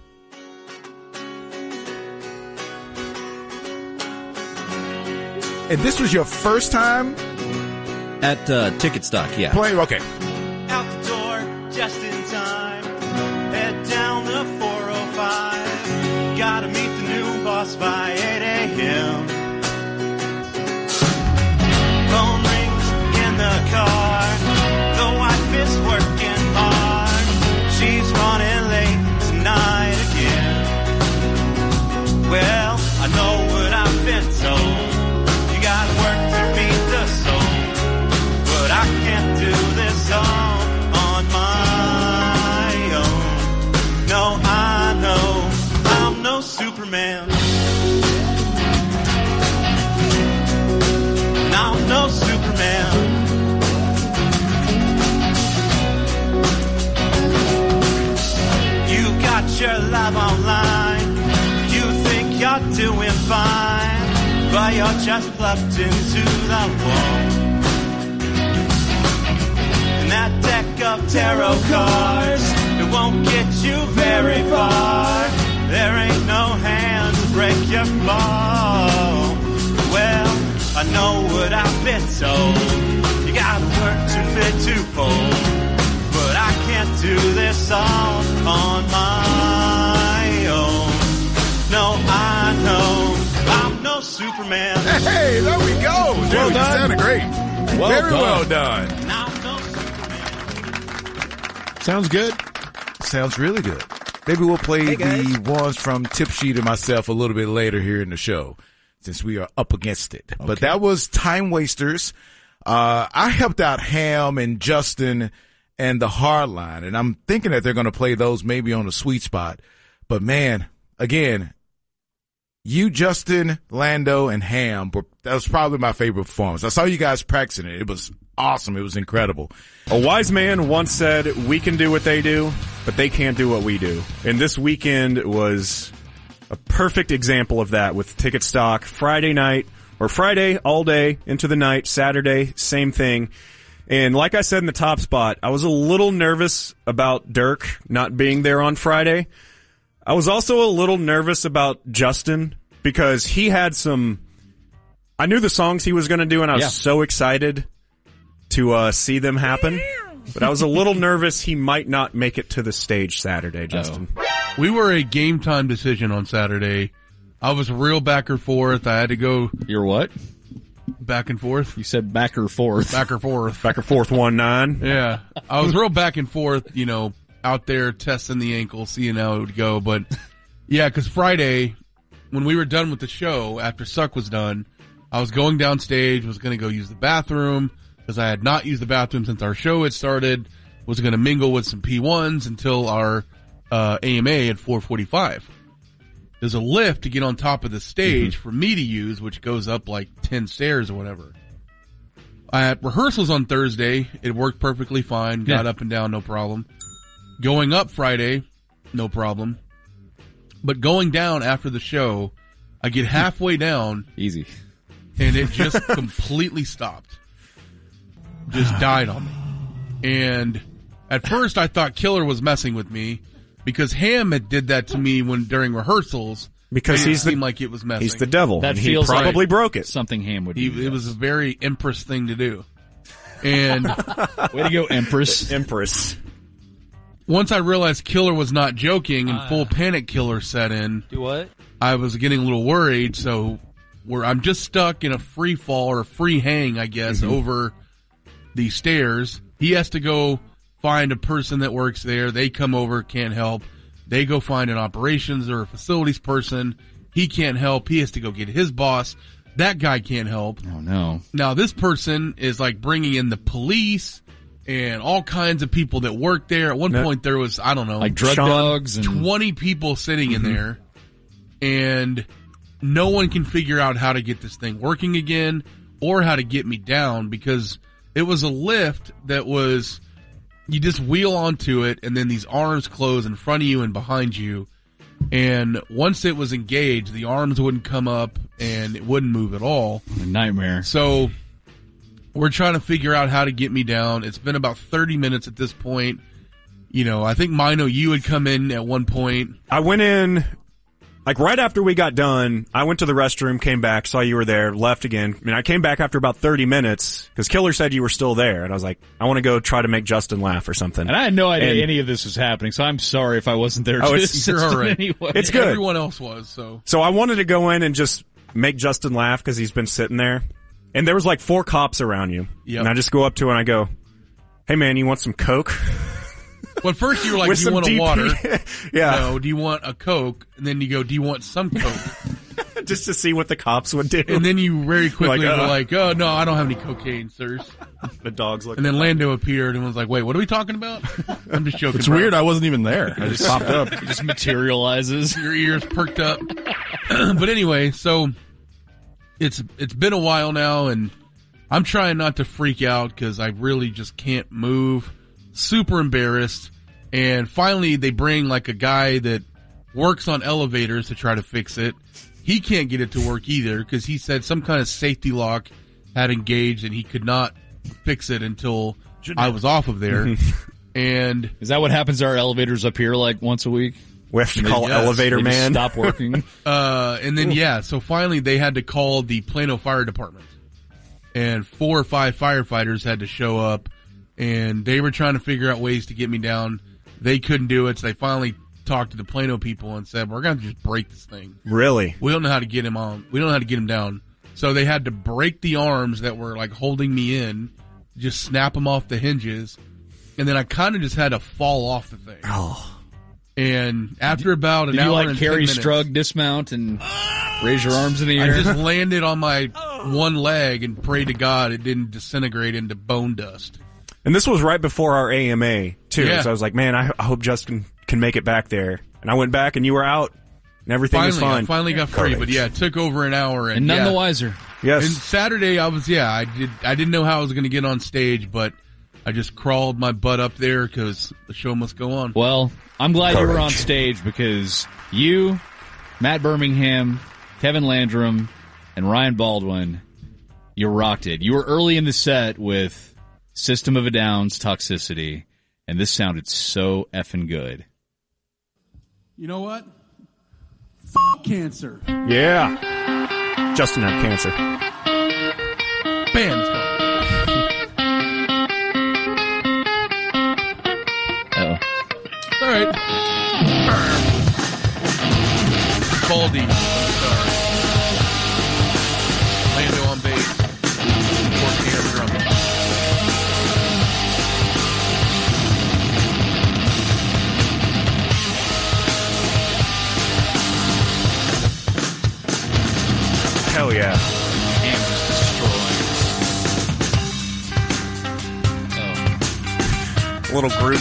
And this was your first time At Ticket Stock, yeah. playing? Okay. Out the door, just in time. Head down the 405. Gotta meet the new boss by 8 a.m. Phone rings in the car. The wife is working hard. She's running late tonight again. Well, I know what I've been told. You gotta work to feed the soul. But I can't do this all on my own. No, I know I'm no Superman. And I'm no Superman. You got your love online. You think you're doing fine, but you're just plugged into the wall. And that deck of tarot cards, it won't get you very far. There ain't no hand to break your fall. Well, I know what I've been told. You gotta work too fit to fold. But I can't do this all on my own. No, I know I'm no Superman. Hey, there we go. Dude, Well you done. sounded great. Well Very done. well done. And I'm no Sounds good. Sounds really good. Maybe we'll play the ones from Tip Sheet and myself a little bit later here in the show, since we are up against it. But that was Time Wasters. I helped out Ham and Justin and the Hardline, and I'm thinking that they're going to play those maybe on the Sweet Spot. But man, again, you, Justin, Lando, and Ham, that was probably my favorite performance. I saw you guys practicing it. It was awesome. It was incredible. A wise man once said, we can do what they do, but they can't do what we do. And this weekend was a perfect example of that with Ticket Stock. Friday night, or Friday all day into the night, Saturday, same thing. And like I said in the top spot, I was a little nervous about Dirk not being there on Friday. I was also a little nervous about Justin because he had some, I knew the songs he was going to do and I was so excited to see them happen. But I was a little nervous he might not make it to the stage Saturday, Justin. We were a game time decision on Saturday. I was real back or forth. I had to go. You're what? Back and forth. You said back or forth. Back or forth. Back or forth 1-9. Yeah. I was real back and forth, you know, out there testing the ankle, seeing how it would go. But yeah, cause Friday, when we were done with the show, after Suck was done, I was going downstage, was going to go use the bathroom, because I had not used the bathroom since our show had started, was going to mingle with some P1s until our AMA at 4:45. There's a lift to get on top of the stage for me to use, which goes up like 10 stairs or whatever. At rehearsals on Thursday, it worked perfectly fine, got up and down, no problem. Going up Friday, no problem. But going down after the show, I get halfway down. Easy. And it just completely stopped. Just died on me. And at first I thought Killer was messing with me because Ham had did that to me during rehearsals. Because it seemed like it was messing. He's the devil. That and feels he probably like broke it. Something Ham would do. It was a very Empress thing to do. And way to go, Empress. Empress. Once I realized Killer was not joking and full panic Killer set in. Do what? I was getting a little worried, so I'm just stuck in a free fall or a free hang, I guess, over the stairs. He has to go find a person that works there. They come over, can't help. They go find an operations or a facilities person. He can't help. He has to go get his boss. That guy can't help. Oh, no. Now, this person is like bringing in the police and all kinds of people that work there. At one point, there was, I don't know, like drug dogs and 20 people sitting in there, and no one can figure out how to get this thing working again or how to get me down, because it was a lift that was, you just wheel onto it and then these arms close in front of you and behind you. And once it was engaged, the arms wouldn't come up and it wouldn't move at all. A nightmare. So we're trying to figure out how to get me down. It's been about 30 minutes at this point. You know, I think Mino, you had come in at one point. I went in, like right after we got done, I went to the restroom, came back, saw you were there, left again. I mean, I came back after about 30 minutes because Killer said you were still there. And I was like, I want to go try to make Justin laugh or something. And I had no idea any of this was happening, so I'm sorry if I wasn't there. You're all right. Anyway. It's good. Everyone else was, so. So I wanted to go in and just make Justin laugh because he's been sitting there. And there was like 4 cops around you. Yep. And I just go up to him and I go, hey man, you want some Coke? Well, at first you were like, With do you some want a DP? water? Yeah. No, do you want a Coke? And then you go, do you want some Coke? Just to see what the cops would do. And then you very quickly Like, were like, oh no, I don't have any cocaine, sirs. The dog's looking. And then Lando appeared and was like, wait, what are we talking about? I'm just joking. It's weird. I wasn't even there. I just popped up. It just materializes. Your ears perked up. But anyway, so it's been a while now, and I'm trying not to freak out because I really just can't move. Super embarrassed. And finally they bring like a guy that works on elevators to try to fix it. He can't get it to work either because he said some kind of safety lock had engaged and he could not fix it until I was off of there. And is that what happens to our elevators up here like once a week? We have to call Elevator Man. Stop working. And then so finally they had to call the Plano Fire Department. And 4 or 5 firefighters had to show up, and they were trying to figure out ways to get me down. They couldn't do it, so they finally talked to the Plano people and said, we're going to just break this thing. Really? We don't know how to get him on. We don't know how to get him down. So they had to break the arms that were like holding me in, just snap them off the hinges, and then I kind of just had to fall off the thing. Oh. And after about an Did hour you like and Carrie 10 minutes, Strug dismount and raise your arms in the air? I just landed on my one leg and prayed to God it didn't disintegrate into bone dust. And this was right before our AMA, too. Yeah. So I was like, man, I hope Justin can make it back there. And I went back and you were out and everything was fine. I finally got free, but yeah, it took over an hour. And none the wiser. Yes. And Saturday I didn't know how I was going to get on stage, but I just crawled my butt up there because the show must go on. Well, I'm glad you were on stage because you, Matt Birmingham, Kevin Landrum, and Ryan Baldwin, you rocked it. You were early in the set with System of a Down's Toxicity, and this sounded so effing good. You know what? F*** cancer. Yeah. Justin had cancer. Bam. Uh-oh. All right. Baldy. Lando on bass. Working air drum.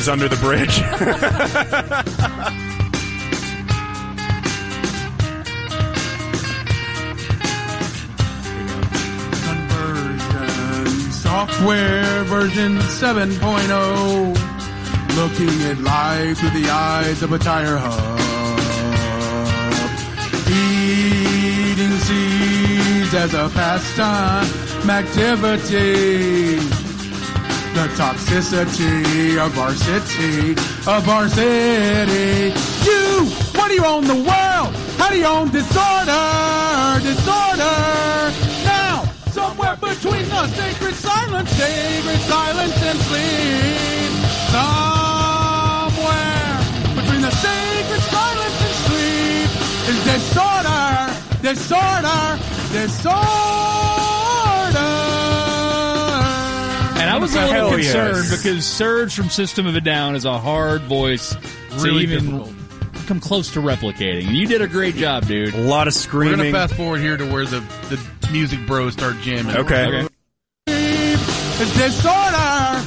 lives under the bridge. Conversion software version 7.0. Looking at life through the eyes of a tire hub. Eating seeds as a pastime activity. The toxicity of our city, You, what do you own the world? How do you own disorder? Now, somewhere between the sacred silence and sleep. Somewhere between the sacred silence and sleep is disorder. And I was a little concerned because Surge from System of a Down is a hard voice Really to even difficult. come close to replicating. And you did a great job, dude. A lot of We're screaming. gonna fast forward here to where the music bros start jamming. Okay. It's disorder.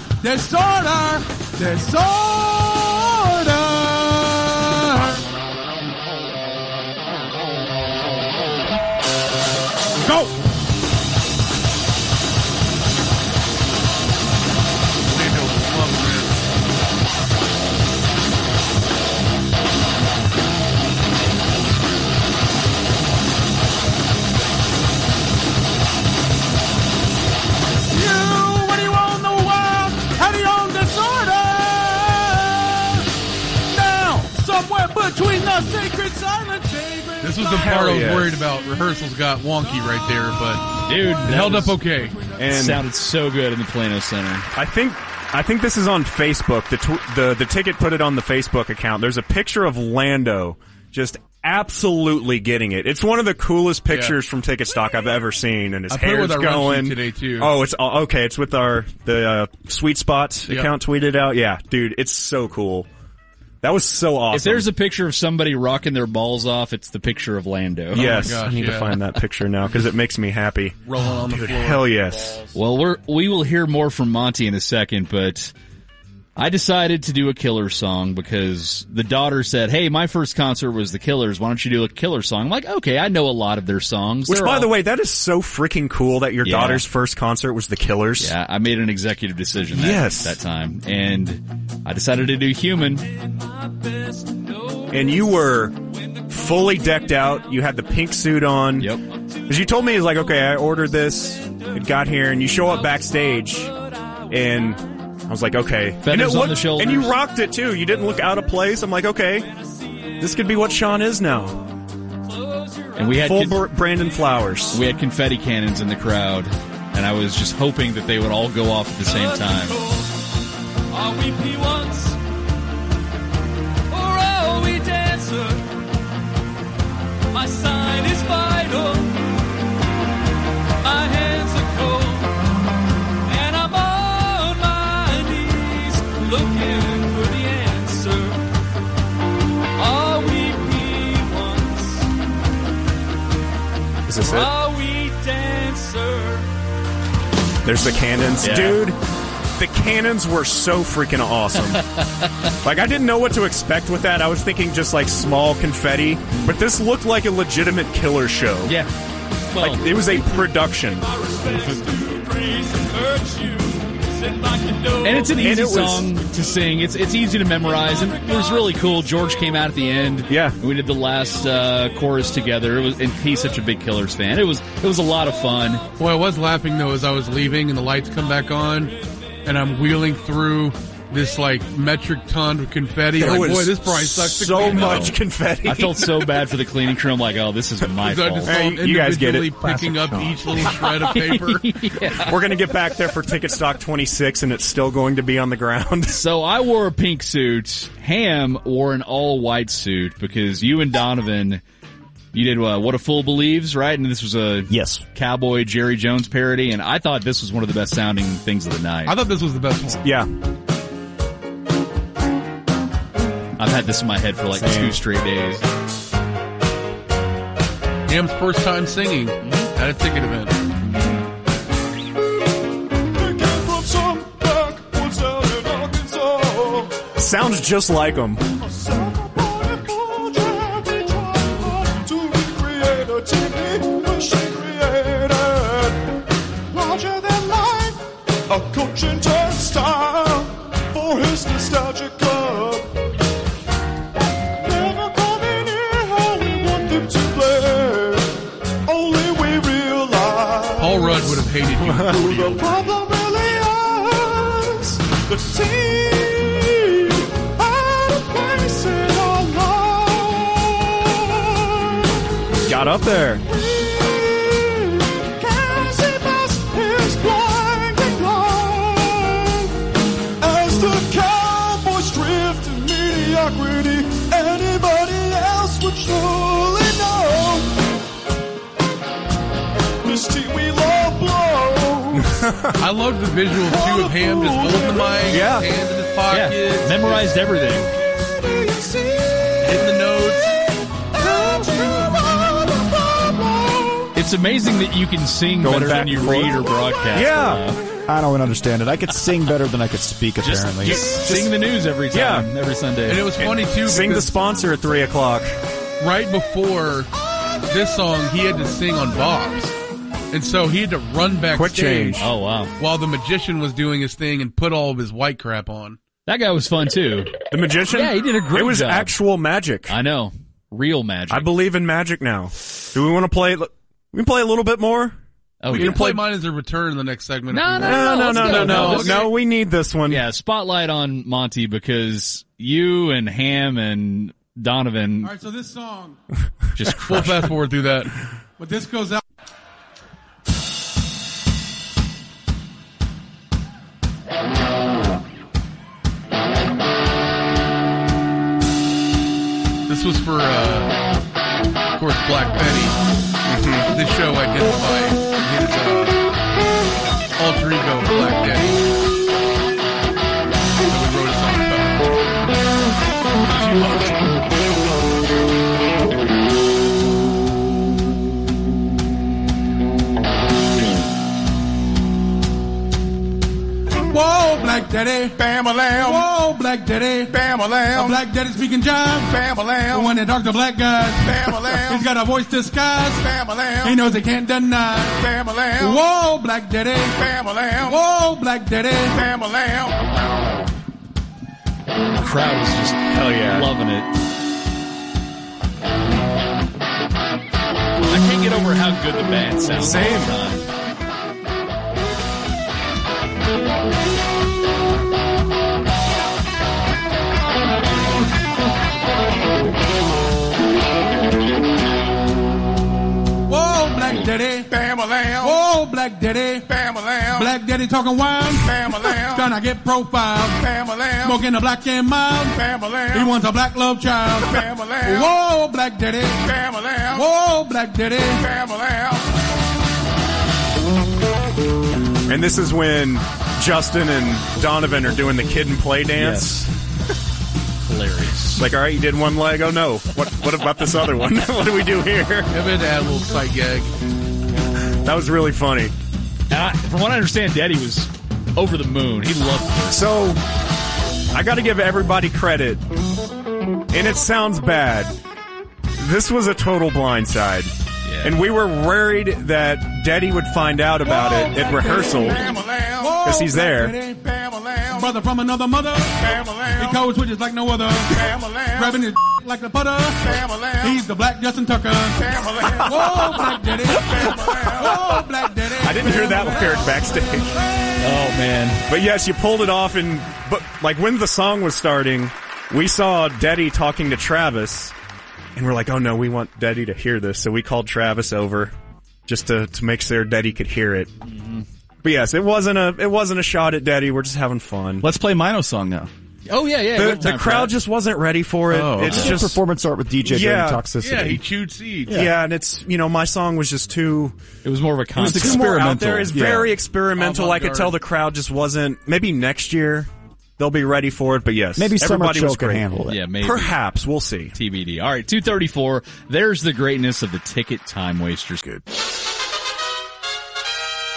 Go! What do you own the world? How do you own disorder? Now, somewhere between the sacred silence. This was the part I was worried about. Rehearsals got wonky right there, but dude, it held up okay. And sounded so good in the Plano Center. I think this is on Facebook. The ticket put it on the Facebook account. There's a picture of Lando just absolutely getting it. It's one of the coolest pictures from Ticket Stock I've ever seen, and his I put it hair's with our run going sheet today, too. Oh, it's okay. It's with the Sweet Spots Yep. account tweeted out. Yeah, dude, it's so cool. That was so awesome. If there's a picture of somebody rocking their balls off, it's the picture of Lando. Yes, I need to find that picture now because it makes me happy. Rolling on the Dude, floor. hell yes. Well, we will hear more from Monty in a second, but I decided to do a Killer song because the daughter said, "Hey, my first concert was the Killers. Why don't you do a Killer song?" I'm like, okay, I know a lot of their songs. Which, They're by all- the way, that is so freaking cool that your Yeah. daughter's first concert was the Killers. Yeah, I made an executive decision that time, and I decided to do Human. And you were fully decked out. You had the pink suit on. Yep. Because you told me, it was like, okay, I ordered this. It got here, and you show up backstage, and I was like, okay. Feathers on the shoulders. And you rocked it, too. You didn't look out of place. I'm like, okay, this could be what Sean is now. And we had full Brandon Flowers. We had confetti cannons in the crowd, and I was just hoping that they would all go off at the same time. Are we P1s? Or are we dancer? My sign is vital. My hands are cold. And I'm on my knees looking for the answer. Are we P1s? Is this Or it? are we dancer? There's the cannons. Yeah. Dude, the cannons were so freaking awesome. Like, I didn't know what to expect with that. I was thinking just like small confetti, but this looked like a legitimate Killer show. Yeah. Well, like, it was a production. And it's an easy song to sing. It's easy to memorize, and it was really cool. George came out at the end. Yeah, we did the last chorus together. It was, and he's such a big Killers fan. It was a lot of fun. Boy, I was laughing though as I was leaving and the lights come back on, and I'm wheeling through this like metric ton of confetti. There Like, was boy, this probably sucks. to so clean up. much confetti. I felt so bad for the cleaning crew. I'm like, oh, this is my So I fault. just saw them you guys get it. individually picking up each little shred of paper. We're going to get back there for Ticket Stock 26, and it's still going to be on the ground. So I wore a pink suit. Ham wore an all-white suit because you and Donovan, you did What a Fool Believes, right? And this was a cowboy Jerry Jones parody, and I thought this was one of the best sounding things of the night. I thought this was the best one. Yeah. I've had this in my head for like 2 straight days. Ham's first time singing at a ticket event. They came from some backwoods down in Arkansas. Sounds just like him. Larger than life, a coaching turnstile for his nostalgic club. Never coming near how we want them to play. Only we realize Paul Rudd would have hated you. who the problem really is. The team had a place in our lives. Got up there. As the Cowboys drift in mediocrity, anybody else would surely know. This team we love blows. I loved the visual too of Ham just holding the mic, Yeah. hand in his pocket, Yeah. Memorized everything. hitting the notes. It's amazing that you can sing Going better back than you and forth. read or broadcast. I don't understand it. I could sing better than I could speak, apparently. Just sing the news every time, every Sunday. And it was funny too. Sing the because sponsor at 3:00. right before this song, he had to sing on Bob's. And so he had to run backstage. Quick change. Oh, wow. While the magician was doing his thing and put all of his white crap on. That guy was fun too. The magician? Yeah, he did a great job. It was actual magic. I know. Real magic. I believe in magic now. Do we want to play? We can play a little bit more. Oh, we yeah. can play mine as a return in the next segment. No, if we no, want. no, let's go. No. Okay. No, we need this one. Yeah, spotlight on Monty because you and Ham and Donovan All right, so this song, just We'll crushed. fast forward through that. but this goes out. This was for, of course, Black Betty. This show identified his alter ego, Black Betty. So we wrote a song about it. She loves it. Whoa, Black Daddy. Bam-a-lam. Whoa, Black Daddy. Bam-a-lam. A Black Daddy speaking jive. Bam-a-lam. When they talk to black guys. Bam-a-lam. He's got a voice disguised. Bam-a-lam. He knows he can't deny. Bam-a-lam. Whoa, Black Daddy. Bam-a-lam. Whoa, Black Daddy. Bam-a-lam. The crowd was just Hell yeah. loving it. I can't get over how good the band sounds. Same. All the time. Whoa, Black Daddy. Bam-a-lam. Whoa, Black Daddy. Bam-a-lam. Black Daddy talking wine. Bam-a-lam. Trying to get profiled. Bam-a-lam. Smoking a black and mild. Bam-a-lam. He wants a black love child. Bam-a-lam. Whoa, Black Daddy. Bam-a-lam. Whoa, Black Daddy. Bam-a-lam. And this is when Justin and Donovan are doing the kid and play dance. Hilarious. Like, all right, you did one leg. Oh no, what about this other one? What do we do here? I had to add a little sight gag. That was really funny. And from what I understand, Daddy was over the moon. He loved this. So, I got to give everybody credit, and it sounds bad. This was a total blindside. Yeah. And we were worried that Daddy would find out about it at rehearsal because he's there. Bam-a-lam. Brother from another mother. Bam-a-lam. He code switches like no other. Bam-a-lam. Grabbing his like the putter. Bam-a-lam. He's the black Justin Tucker. Bam-a-lam. Whoa, Black Daddy. Bam-a-lam. Whoa, Black Daddy. I didn't hear that lyric backstage. Oh man. But yes, you pulled it off, and but like when the song was starting, we saw Daddy talking to Travis, and we're like, oh no, we want Daddy to hear this, so we called Travis over just to make sure Daddy could hear it. Mm-hmm. But yes, it wasn't a shot at Daddy. We're just having fun. Let's play Mino's song now. Oh yeah, yeah. we have The time for crowd that. just wasn't ready for it. Oh, It's okay. just performance art with DJ Yeah. during Toxicity. Yeah, he chewed seeds. yeah, and it's my song was just too. It was more of a It was concept. too more out experimental. there. It's Yeah. very experimental. I could Avant-garde. tell the crowd just wasn't. Maybe next year they'll be ready for it. But yes, Maybe Summer everybody Chill was can great. handle it. Yeah, maybe. Perhaps we'll see. TBD. All right, 234. There's the greatness of the ticket time wasters. Good.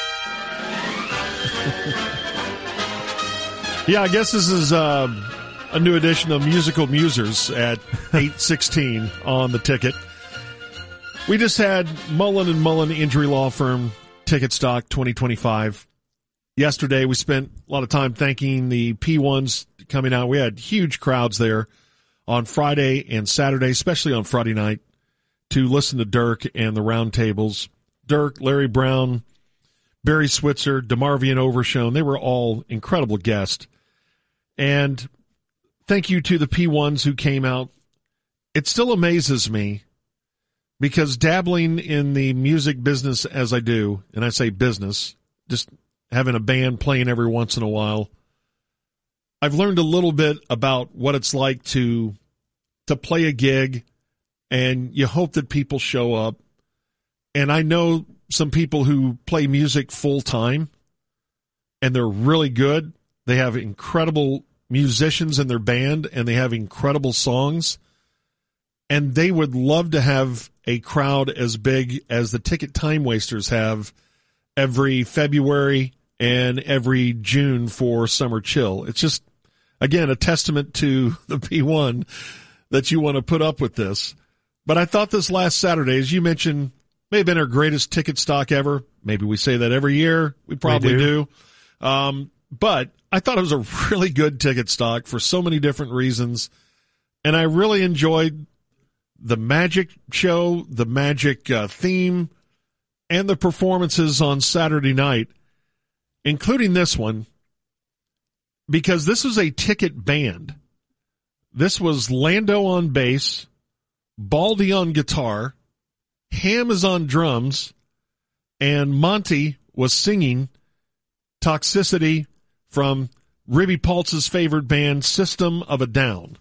Yeah, I guess this is a new edition of Musical Musers at 8:16 on the ticket. We just had Mullen & Mullen Injury Law Firm Ticket Stock 2025. Yesterday, we spent a lot of time thanking the P1s coming out. We had huge crowds there on Friday and Saturday, especially on Friday night, to listen to Dirk and the roundtables. Dirk, Larry Brown, Barry Switzer, DeMarvian Overshone, they were all incredible guests. And thank you to the P1s who came out. It still amazes me because dabbling in the music business as I do, and I say business, just having a band playing every once in a while, I've learned a little bit about what it's like to play a gig, and you hope that people show up. And I know some people who play music full time, and they're really good. They have incredible musicians in their band, and they have incredible songs. And they would love to have a crowd as big as the Ticket Time Wasters have every February and every June for Summer Chill. It's just, again, a testament to the P1 that you want to put up with this. But I thought this last Saturday, as you mentioned, may have been our greatest ticket stock ever. Maybe we say that every year. We probably do. But I thought it was a really good ticket stock for so many different reasons. And I really enjoyed the Magic show, the Magic theme, and the performances on Saturday night, including this one, because this was a ticket band. This was Lando on bass, Baldy on guitar, Ham is on drums, and Monty was singing Toxicity from Ribby Paltz's favorite band, System of a Down.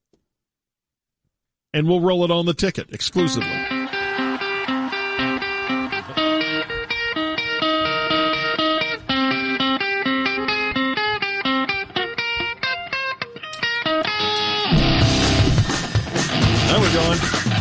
And we'll roll it on the ticket exclusively. There we're going.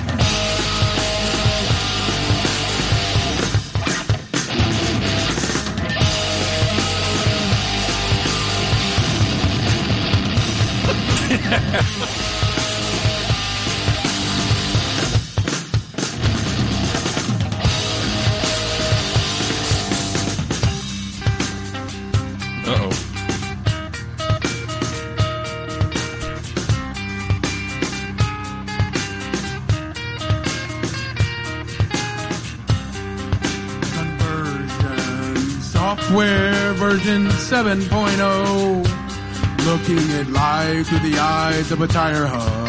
Software version 7.0. Looking at life through the eyes of a tire hub.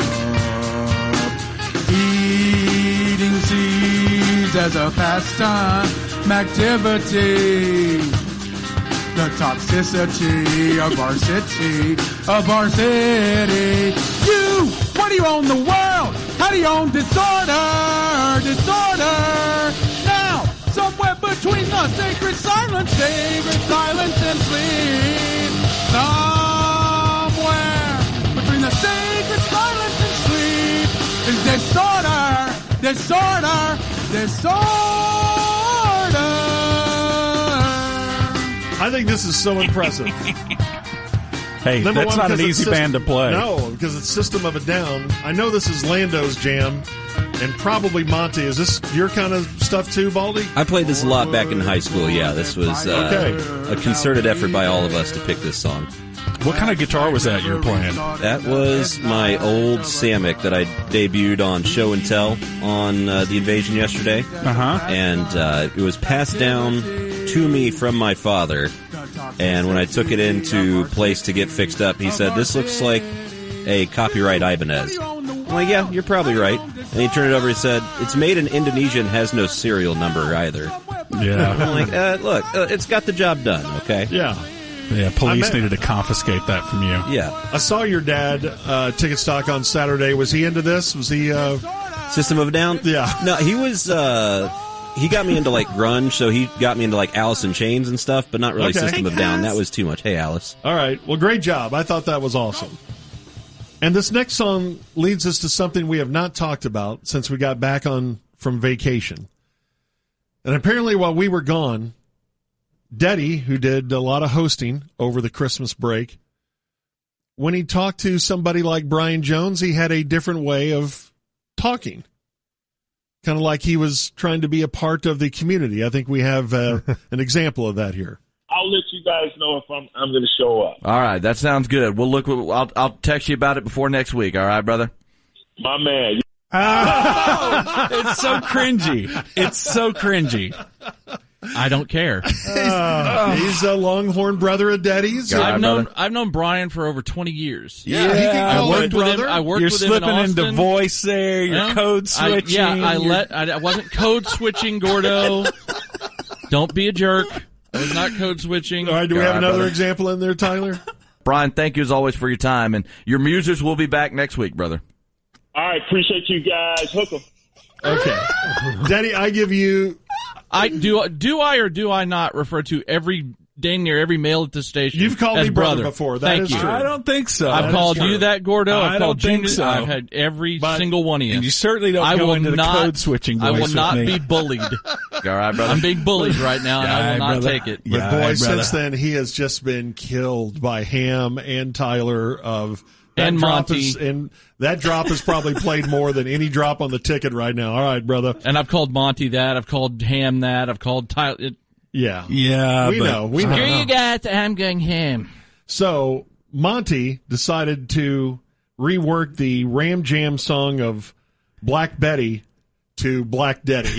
Eating seeds as a pastime activity. The toxicity of our city, of our city. You, what do you own the world? How do you own disorder? Disorder. Now, somewhere between the sacred silence and sleep. Somewhere between the sacred silence and sleep is disorder, disorder, disorder. I think this is so impressive. Hey, Number that's one, not an because easy band to play. No, because it's System of a Down. I know this is Lando's jam, and probably Monty. Is this your kind of stuff too, Baldy? I played this a lot back in high school, yeah. This was a concerted effort by all of us to pick this song. What kind of guitar was that you were playing? That was my old Samick that I debuted on Show and Tell on The Invasion yesterday. Uh-huh. And it was passed down to me from my father. And when I took it into place to get fixed up, he said, "This looks like a copyright Ibanez." I'm like, "Yeah, you're probably right." And he turned it over and said, "It's made in Indonesia and has no serial number either." Yeah. I'm like, look, it's got the job done, okay? Yeah. Yeah, police needed to confiscate that from you. Yeah. I saw your dad, ticket stock on Saturday. Was he into this? Was he, System of a Down? Yeah. No, he was, he got me into like grunge, so he got me into like Alice in Chains and stuff, but not really Okay. System of a Down. That was too much. Hey, Alice. All right. Well, great job. I thought that was awesome. And this next song leads us to something we have not talked about since we got back from vacation. And apparently while we were gone, Deddy, who did a lot of hosting over the Christmas break, when he talked to somebody like Brian Jones, he had a different way of talking. Kind of like he was trying to be a part of the community. I think we have an example of that here. I'll let you guys know if I'm going to show up. All right, that sounds good. We'll look. I'll text you about it before next week. All right, brother. My man. It's so cringy. It's so cringy. I don't care. He's a Longhorn brother of Daddy's. I've known Brian for over 20 years. Yeah, he can call him brother. I worked You're with him in slipping into Austin. voice there. You're code switching. I wasn't code switching, Gordo. Don't be a jerk. I was not code switching. All right, do we have another example in there, Tyler? Brian, thank you as always for your time, and your musers will be back next week, brother. All right, appreciate you guys. Hook 'em. Okay, Daddy, I give you. Do I or do I not refer to dang near every male at the station? You've called as me brother before. That Thank is you. true. I don't think so. I've called you that, Gordo. I've called don't think you. so. I've had every single one of you. And you certainly don't go into the code switching voice I will with not me. be bullied. All right, brother. I'm being bullied right now, and I will not take it. But boy, since then he has just been killed by Ham and Tyler and Monty. And that drop is probably played more than any drop on the ticket right now. All right, brother. And I've called Monty that. I've called Ham that. I've called Tyler. Yeah. We know. Screw you guys. I'm going Ham. So Monty decided to rework the Ram Jam song of Black Betty to Black Daddy.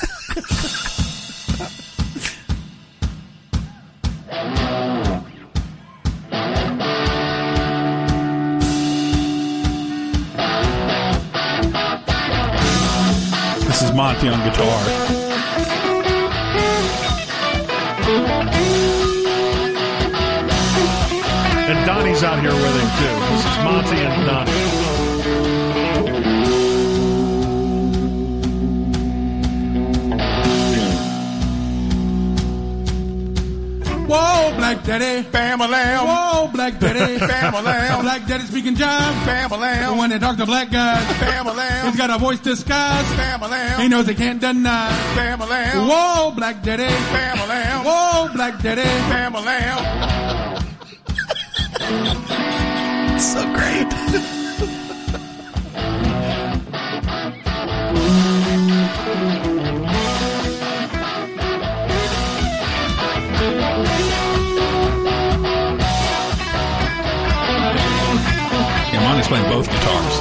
This is Monty on guitar. And Donnie's out here with him, too. This is Monty and Donnie. Whoa, Black Daddy. Bam-a-lam. Whoa, Black Daddy. Bam-a-lam. Black Daddy speaking jive. Bam-a-lam. When they talk to black guys. Bam-a-lam. He's got a voice disguise. Bam-a-lam. He knows he can't deny. Bam-a-lam. Whoa, Black Daddy. Bam-a-lam. Whoa, Black Daddy. Bam-a-lam. So great. Yeah, Monty's playing both guitars.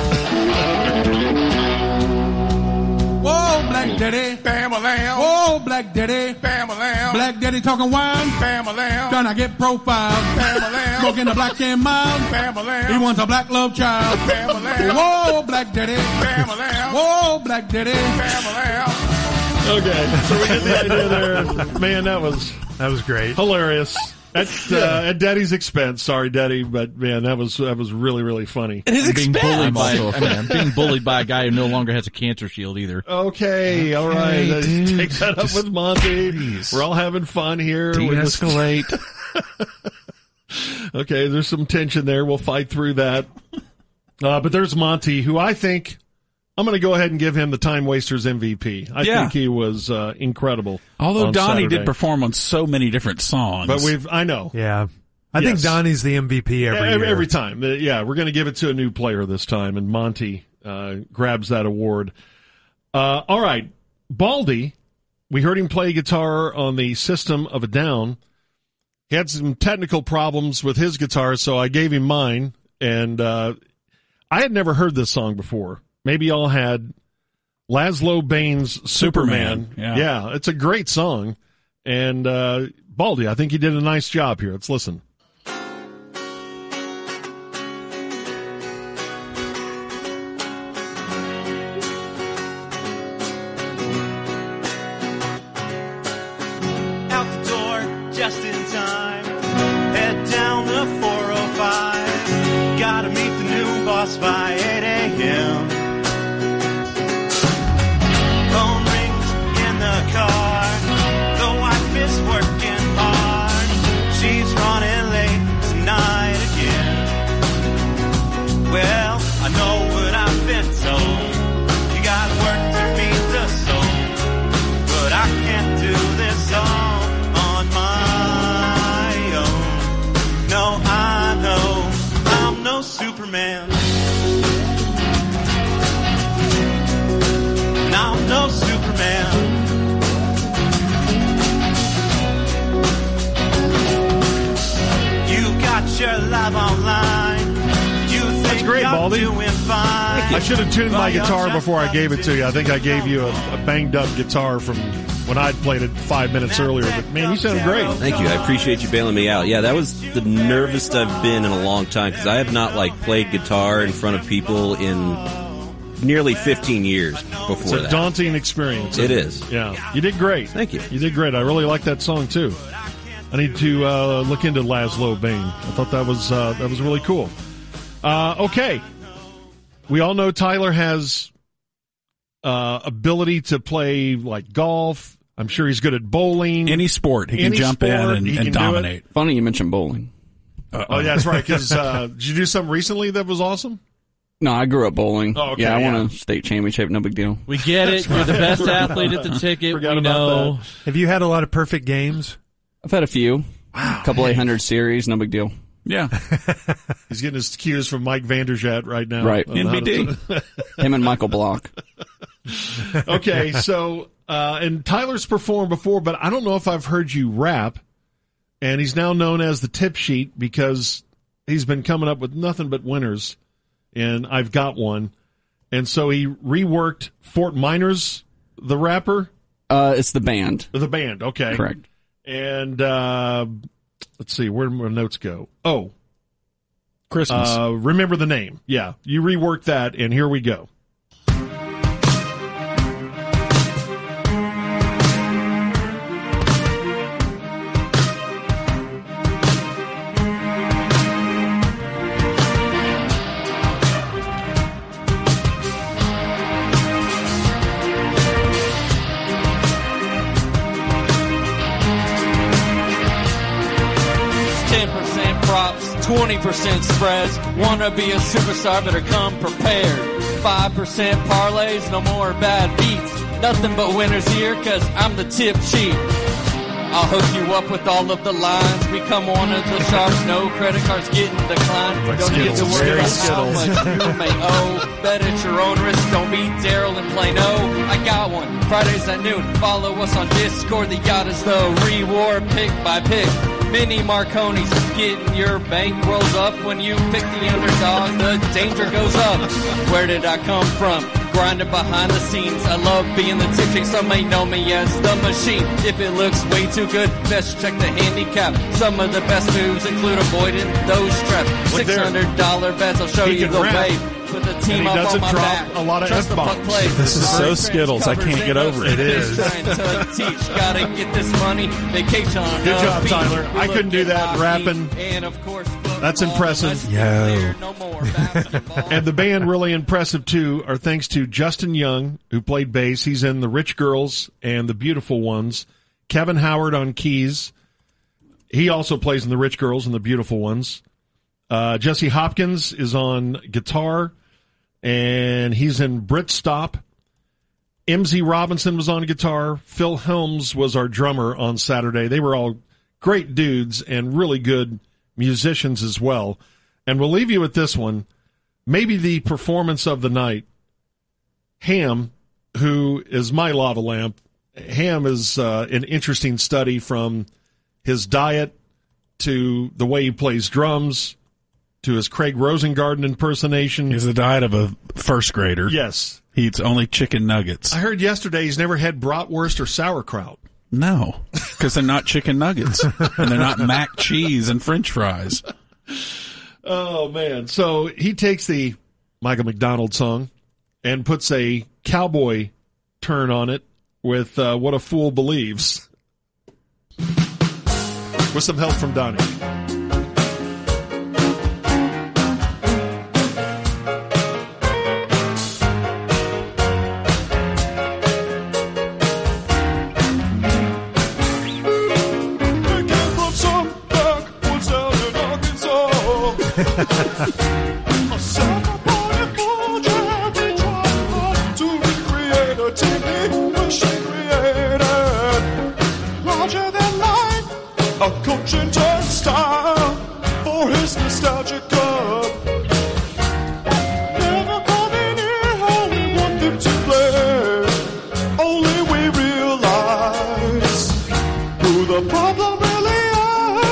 Whoa, Black Daddy. Bam-a-lam. Whoa, Black Daddy. Bam-a-lam. Black Daddy talking wine. Bam-a-lam. Trying to get profiled. Bam-a-lam. Smoking a black and mild. Bam-a-lam. He wants a black love child. Bam-a-lam. Whoa, Black Daddy. Bam-a-lam. Whoa, Black Daddy. Bam-a-lam. Okay, so we get the idea there. Man, that was great. Hilarious. At Daddy's expense. Sorry, Daddy, but man, that was really, really funny. I'm being bullied I'm being bullied by a guy who no longer has a cancer shield either. Okay, all right. dude. Take that up with Monty. Please. We're all having fun here. De-escalate. Okay, there's some tension there. We'll fight through that. But there's Monty, who I think I'm going to go ahead and give him the Time Wasters MVP. I think he was incredible. Although on Donnie Saturday. did perform on so many different songs. But I know. Yeah. I think Donnie's the MVP every year. Every time. Yeah, we're going to give it to a new player this time, and Monty grabs that award. All right. Baldy, we heard him play guitar on the System of a Down. He had some technical problems with his guitar, so I gave him mine, and I had never heard this song before. Maybe y'all had. Laszlo Bane's Superman. Yeah, it's a great song. And Baldy, I think he did a nice job here. Let's listen. Out the door, just in time. Head down the 405. Gotta meet the new boss by 8 a.m. Phone rings in the car. The wife is working hard. She's running late tonight again. Well, I know what I've been told. You got work to feed the soul. But I can't do this all on my own. No, I know I'm no I should have tuned my guitar before I gave it to you. I think I gave you a banged up guitar from when I'd played it 5 minutes earlier. But man, you sound great. Thank you. I appreciate you bailing me out. Yeah, that was the nervous I've been in a long time because I have not played guitar in front of people in nearly 15 years before that. It's a daunting experience. It is. Yeah. You did great. Thank you. You did great. I really like that song too. I need to look into Laszlo Bain. I thought that was really cool. Okay. We all know Tyler has ability to play golf. I'm sure he's good at bowling. Any sport. He can jump in and dominate. Funny you mentioned bowling. Oh, yeah, that's right. Because did you do something recently that was awesome? No, I grew up bowling. Oh, okay, I won a state championship. No big deal. We get it. You're the best athlete at the ticket. Forgot we about know. that. Have you had a lot of perfect games? I've had a few. Wow. A couple 800 series. No big deal. Yeah. He's getting his cues from Mike Vanderzat right now. Right. NBD. Him and Michael Block. Okay, so and Tyler's performed before, but I don't know if I've heard you rap. And he's now known as the Tip Sheet because he's been coming up with nothing but winners. And I've got one. And so he reworked Fort Miners, the rapper. It's the band. The band, okay. Correct. And let's see, where did my notes go? Oh. Christmas. Remember the Name. Yeah, you reworked that, and here we go. 20% spreads. Wanna be a superstar, better come prepared. 5% parlays, no more bad beats. Nothing but winners here, cause I'm the Tip Sheet. I'll hook you up with all of the lines. Become one of the sharks. No credit cards getting declined. Like Don't need to worry about how Skittles. much you may owe. Bet at your own risk. Don't be Daryl and Plano. I got one. Fridays at noon. Follow us on Discord. The yacht is the reward pick by pick. Mini Marconi's getting your bankrolls up. When you pick the underdog, the danger goes up. Where did I come from? Grinding behind the scenes. I love being the tip chick. Some may know me as the machine. If it looks way too good, best check the handicap. Some of the best moves include avoiding those traps. $600 bets. I'll show you the way. Put the team up on my back. A lot of Trust the puck F-bombs. play. This is so Skittles. I can't get over it. It is. Trying to teach. Gotta get this money. Vacation on Good a job, beach. Tyler. I couldn't do that rapping. And of course, That's impressive. Yo. no more basketball. And the band really impressive too are thanks to Justin Young, who played bass. He's in the Rich Girls and the Beautiful Ones. Kevin Howard on keys. He also plays in the Rich Girls and the Beautiful Ones. Jesse Hopkins is on guitar, and he's in Britstop. MZ Robinson was on guitar. Phil Helms was our drummer on Saturday. They were all great dudes and really good musicians as well. And we'll leave you with this one. Maybe the performance of the night. Ham, who is my lava lamp. Ham is an interesting study from his diet to the way he plays drums to his Craig Rosengarten impersonation. He's the diet of a first grader. Yes. He eats only chicken nuggets. I heard yesterday he's never had bratwurst or sauerkraut. No, because they're not chicken nuggets. And they're not mac cheese and french fries. Oh, man. So he takes the Michael McDonald song and puts a cowboy turn on it with What a Fool Believes. With some help from Donnie.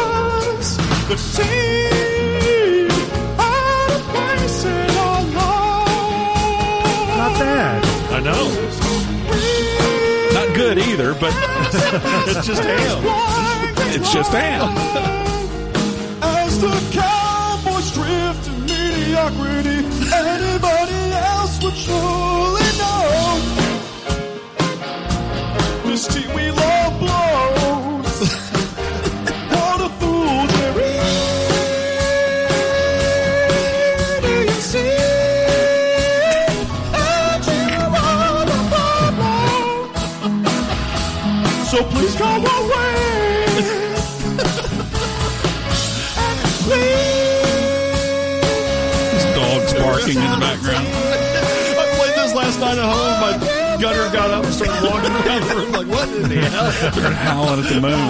The team had a place in our lives. I know. Not good either, but it's just Ham. It's just Ham. As the Cowboys drift to mediocrity, anybody else would surely know. This team we love blows. What a fool Jerry. Do you see? And you are the problem. So please go away. There's dogs barking in the background. I played this last night at home. My gunner got up and started walking around the room like, what in the hell? Started howling at the moon.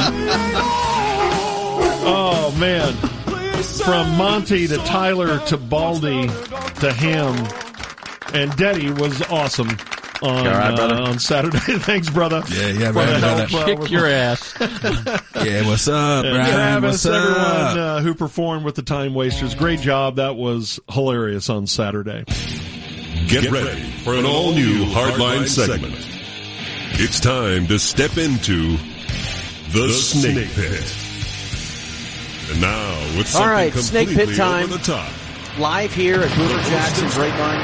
Oh, man. From Monty to Tyler to Baldy to Ham. And Deddy was awesome on Saturday. Thanks, brother. Yeah, For the man. help, Kick your ass. Yeah, what's up, and Brian? Travis, What's up? everyone who performed with the Time Wasters. Great job. That was hilarious on Saturday. Get ready for an all-new Hardline segment. It's time to step into the Snake Pit. And now, with something all right, Snake completely Pit time. over the top. Live here at Boomer Jackson Grapevine.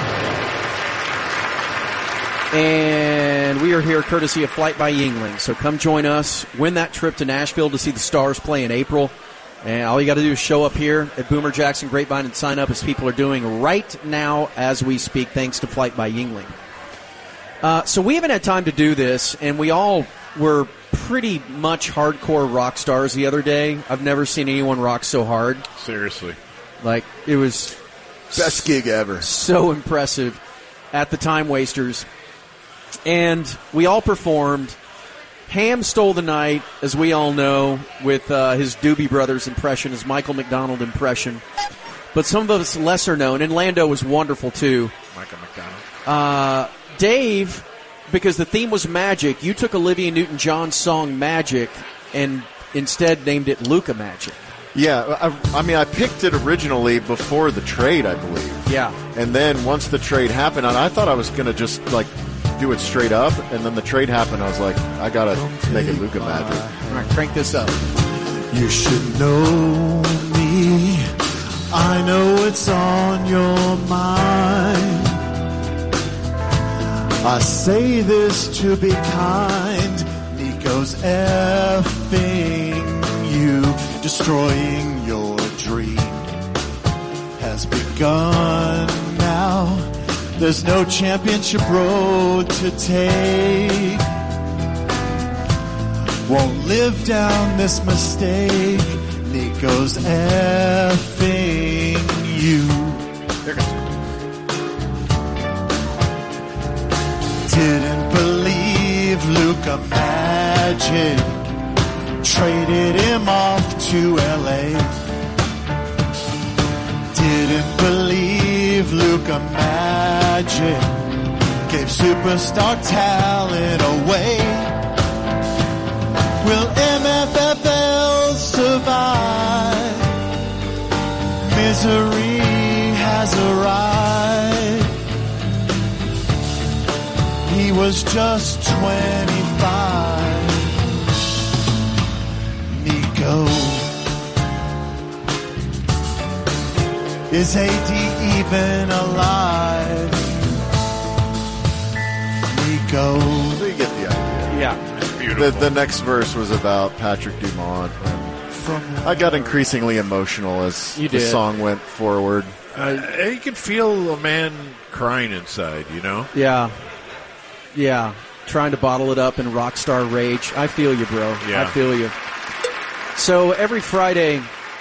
And we are here courtesy of Flight by Yingling. So come join us. Win that trip to Nashville to see the Stars play in April. And all you got to do is show up here at Boomer Jackson Grapevine and sign up, as people are doing right now as we speak, thanks to Flight by Yingling. So we haven't had time to do this, and we all were pretty much hardcore rock stars the other day. I've never seen anyone rock so hard. Seriously. Like, it was best gig ever. So impressive at the Time Wasters. And we all performed. Ham stole the night, as we all know, with his Doobie Brothers impression, his Michael McDonald impression. But some of us lesser known, and Lando was wonderful too. Michael McDonald. Dave, because the theme was magic, you took Olivia Newton-John's song Magic and instead named it Luka Magic. Yeah, I mean, I picked it originally before the trade, I believe. Yeah. And then once the trade happened, and I thought I was going to just, do it straight up, and then the trade happened, I was like, I got to make it Luka Magic. All right, crank this up. You should know me. I know it's on your mind. I say this to be kind. Nico's effing you. Destroying your dream has begun now. There's no championship road to take. Won't live down this mistake. Nico's effing you. There it goes. Didn't believe Luka Magic. Traded him off to LA. Didn't believe Luka Magic. Gave superstar talent away. Will MFFL survive? Misery has arrived. He was just 25. Nico. Is AD even alive? Nico. So you get the idea. Yeah. The next verse was about Patrick Dumont. And I got increasingly emotional as the song went forward. You could feel a man crying inside, you know? Yeah. Yeah. Trying to bottle it up in rock star rage. I feel you, bro. Yeah. I feel you. So every Friday,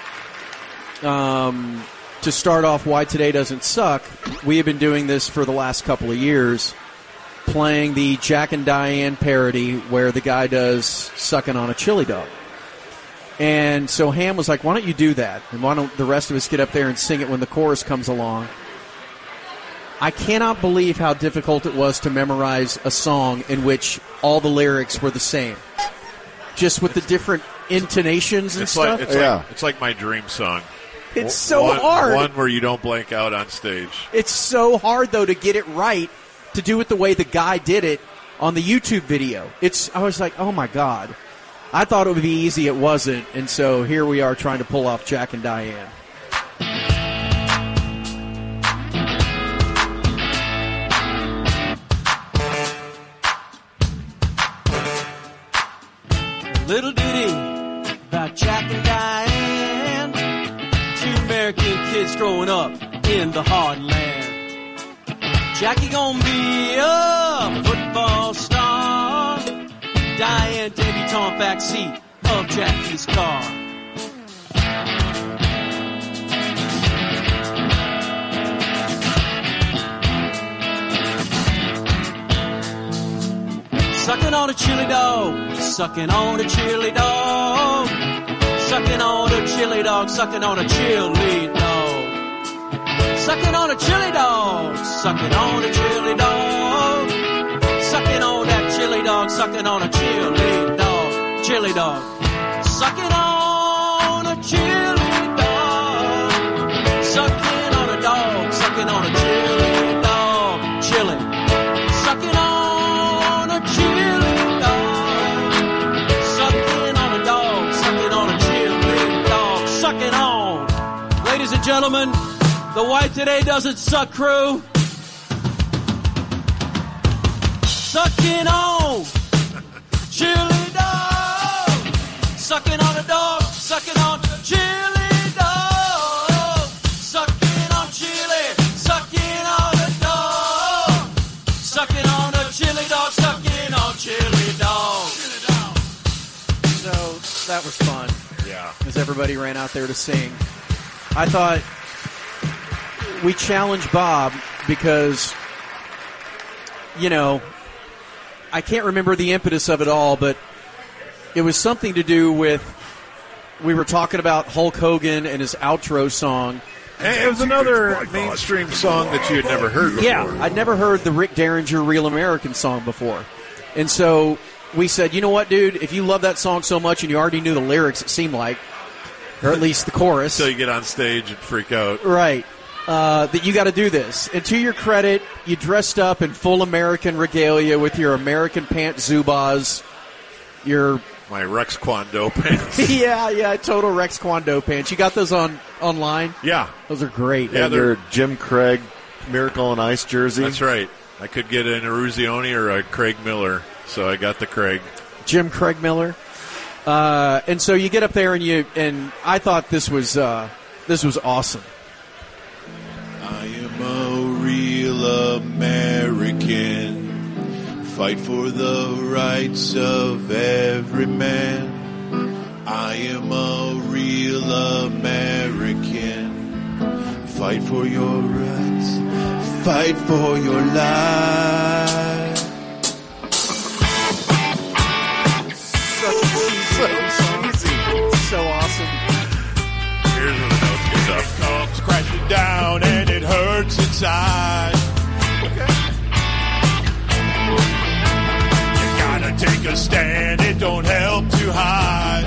to start off Why Today Doesn't Suck, we have been doing this for the last couple of years, playing the Jack and Diane parody where the guy does Sucking on a Chili Dog. And so Ham was like, why don't you do that? And why don't the rest of us get up there and sing it when the chorus comes along? I cannot believe how difficult it was to memorize a song in which all the lyrics were the same. Just with the different intonations and stuff. It's like my dream song. It's so hard. One where you don't blank out on stage. It's so hard, though, to get it right, to do it the way the guy did it on the YouTube video. I was like, oh my God. I thought it would be easy. It wasn't. And so here we are trying to pull off Jack and Diane. Little ditty about Jack and Diane, two American kids growing up in the heartland. Jackie gonna be a football star, Diane debutante backseat of Jackie's car. Sucking on a chili dog, sucking on a chili dog, sucking on a chili dog, sucking on a chili dog, sucking on a chili dog, sucking on a chili dog, sucking on that chili dog, sucking on a chili dog, chili dog, sucking on a chili dog, sucking on a dog, sucking on a chili dog, chili, sucking on. Ladies and gentlemen, the White Today Doesn't Suck crew. Sucking on chili dog. Sucking on a dog. Sucking on chili dog. Sucking on chili. Sucking on a dog. Sucking on a chili dog. Sucking on chili dog. So that was fun. Yeah. As everybody ran out there to sing. I thought we challenged Bob because, you know, I can't remember the impetus of it all, but it was something to do with, we were talking about Hulk Hogan and his outro song. And it was another mainstream song that you had never heard before. Yeah, I'd never heard the Rick Derringer Real American song before. And so we said, you know what, dude, if you love that song so much and you already knew the lyrics, it seemed like, or at least the chorus. So you get on stage and freak out. Right. That you got to do this. And to your credit, you dressed up in full American regalia with your American pant Zubaz, my Rex Kwon Do pants. yeah, total Rex Kwon Do pants. You got those online? Yeah. Those are great. Yeah, And your Jim Craig Miracle on Ice jersey. That's right. I could get an Eruzione or a Craig Miller, so I got the Craig. Jim Craig Miller. And so you get up there and I thought this was awesome. I am a real American. Fight for the rights of every man. I am a real American. Fight for your rights. Fight for your life. So awesome. Here's where the notes get up. Comes crashing down and it hurts inside. You gotta take a stand, it don't help to hide.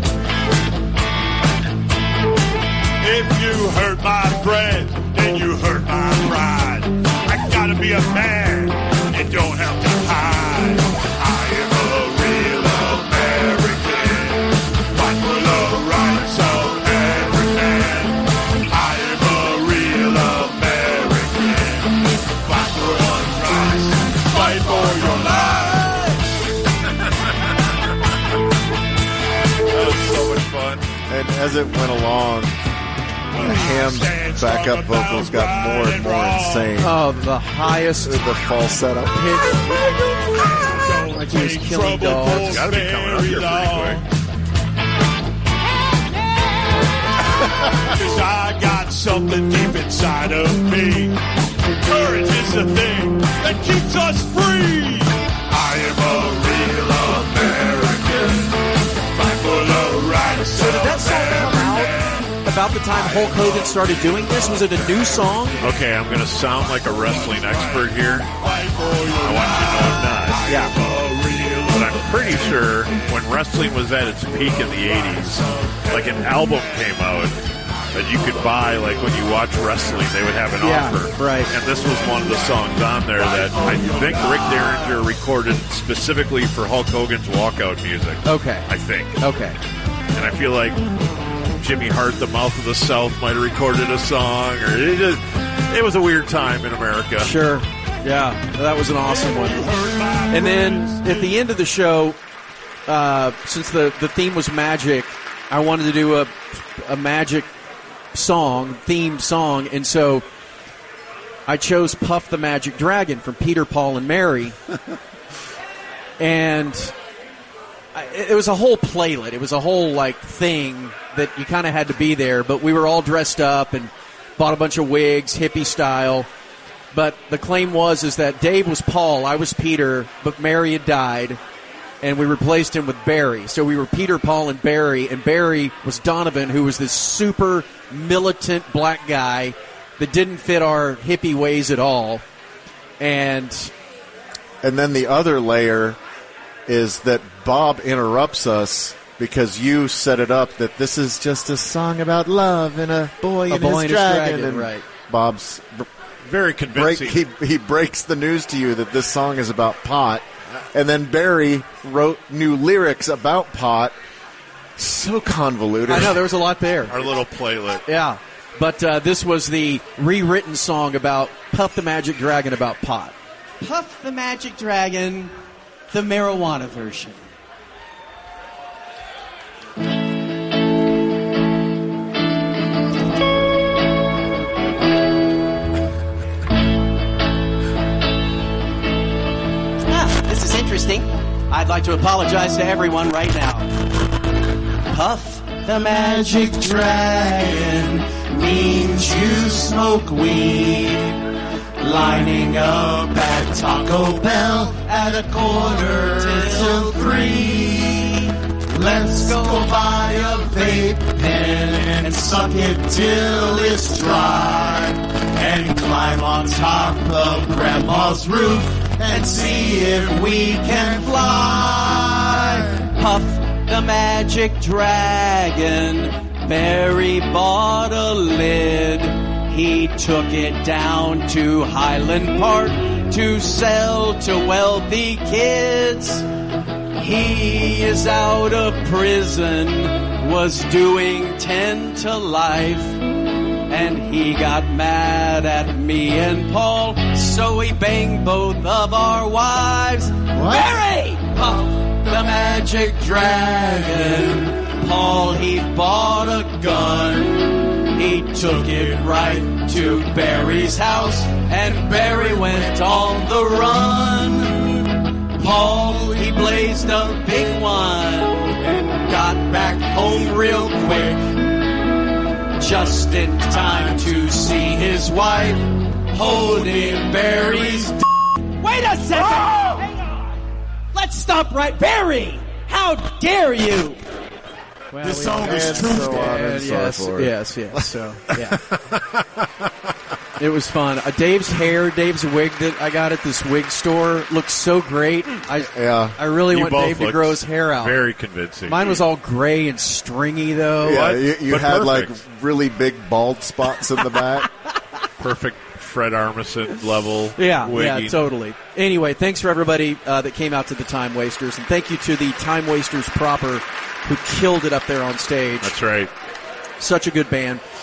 If you hurt my friend, then you hurt my pride. I gotta be a man, it don't help to hide. I am a real American. Fight for the rights of every man. I am a real American. Fight for one's rights. Fight for your life. That was so much fun. And as it went along, Ham's backup vocals got more and more insane. Oh, the highest. The falsetto. Like he was killing dogs. Gotta be coming up here pretty quick. Cause I got something deep inside of me. Courage is the thing that keeps us free. I am a real American. Fight for the rights. So did that song come out about the time Hulk Hogan started doing this? Was it a new song? Okay, I'm going to sound like a wrestling expert here. I want you to know I'm not. Yeah. But I'm pretty sure when wrestling was at its peak in the 80s, like an album came out that you could buy, like when you watch wrestling, they would have an offer. Right. And this was one of the songs on there that I think Rick Derringer recorded specifically for Hulk Hogan's walkout music. Okay. I think. Okay. And I feel like Jimmy Hart, the Mouth of the South, might have recorded a song, or it was a weird time in America. Sure. Yeah, that was an awesome one. And then at the end of the show, since the theme was magic, I wanted to do a magic song, themed song, and so I chose Puff the Magic Dragon from Peter, Paul, and Mary. And it was a whole playlet. It was a whole, thing that you kind of had to be there, but we were all dressed up and bought a bunch of wigs, hippie style. But the claim is that Dave was Paul, I was Peter, but Mary had died, and we replaced him with Barry. So we were Peter, Paul, and Barry was Donovan, who was this super militant black guy that didn't fit our hippie ways at all. And then the other layer is that Bob interrupts us because you set it up that this is just a song about love and a boy and his dragon. And right. Bob's very convincing. He breaks the news to you that this song is about pot, and then Barry wrote new lyrics about pot. So convoluted. I know, there was a lot there. Our little playlet. Yeah. But this was the rewritten song about Puff the Magic Dragon about pot. Puff the Magic Dragon, the marijuana version. This is interesting. I'd like to apologize to everyone right now. Puff the Magic Dragon means you smoke weed. Lining up at Taco Bell at 2:45. Let's go buy a vape pen and suck it till it's dry. And climb on top of Grandma's roof and see if we can fly. Puff the Magic Dragon, Barry bought a lid. He took it down to Highland Park to sell to wealthy kids. He is out of prison, was doing 10 to life. And he got mad at me and Paul, so he banged both of our wives. Barry! Puff the Magic Dragon. Paul, he bought a gun. He took it right to Barry's house, and Barry went on the run. Paul, he blazed a big one and got back home real quick, just in time to see his wife holding Barry's Wait a second! Hang on! Let's stop right. Barry! How dare you! Well, this song is true. Yes. So, yeah. It was fun. Dave's wig that I got at this wig store looks so great. I really want Dave to grow his hair out. Very convincing. Mine was all gray and stringy, though. Yeah, you had really big bald spots in the back. Perfect Fred Armisen level. Yeah, wigging. Yeah, totally. Anyway, thanks for everybody that came out to the Time Wasters, and thank you to the Time Wasters proper who killed it up there on stage. That's right. Such a good band.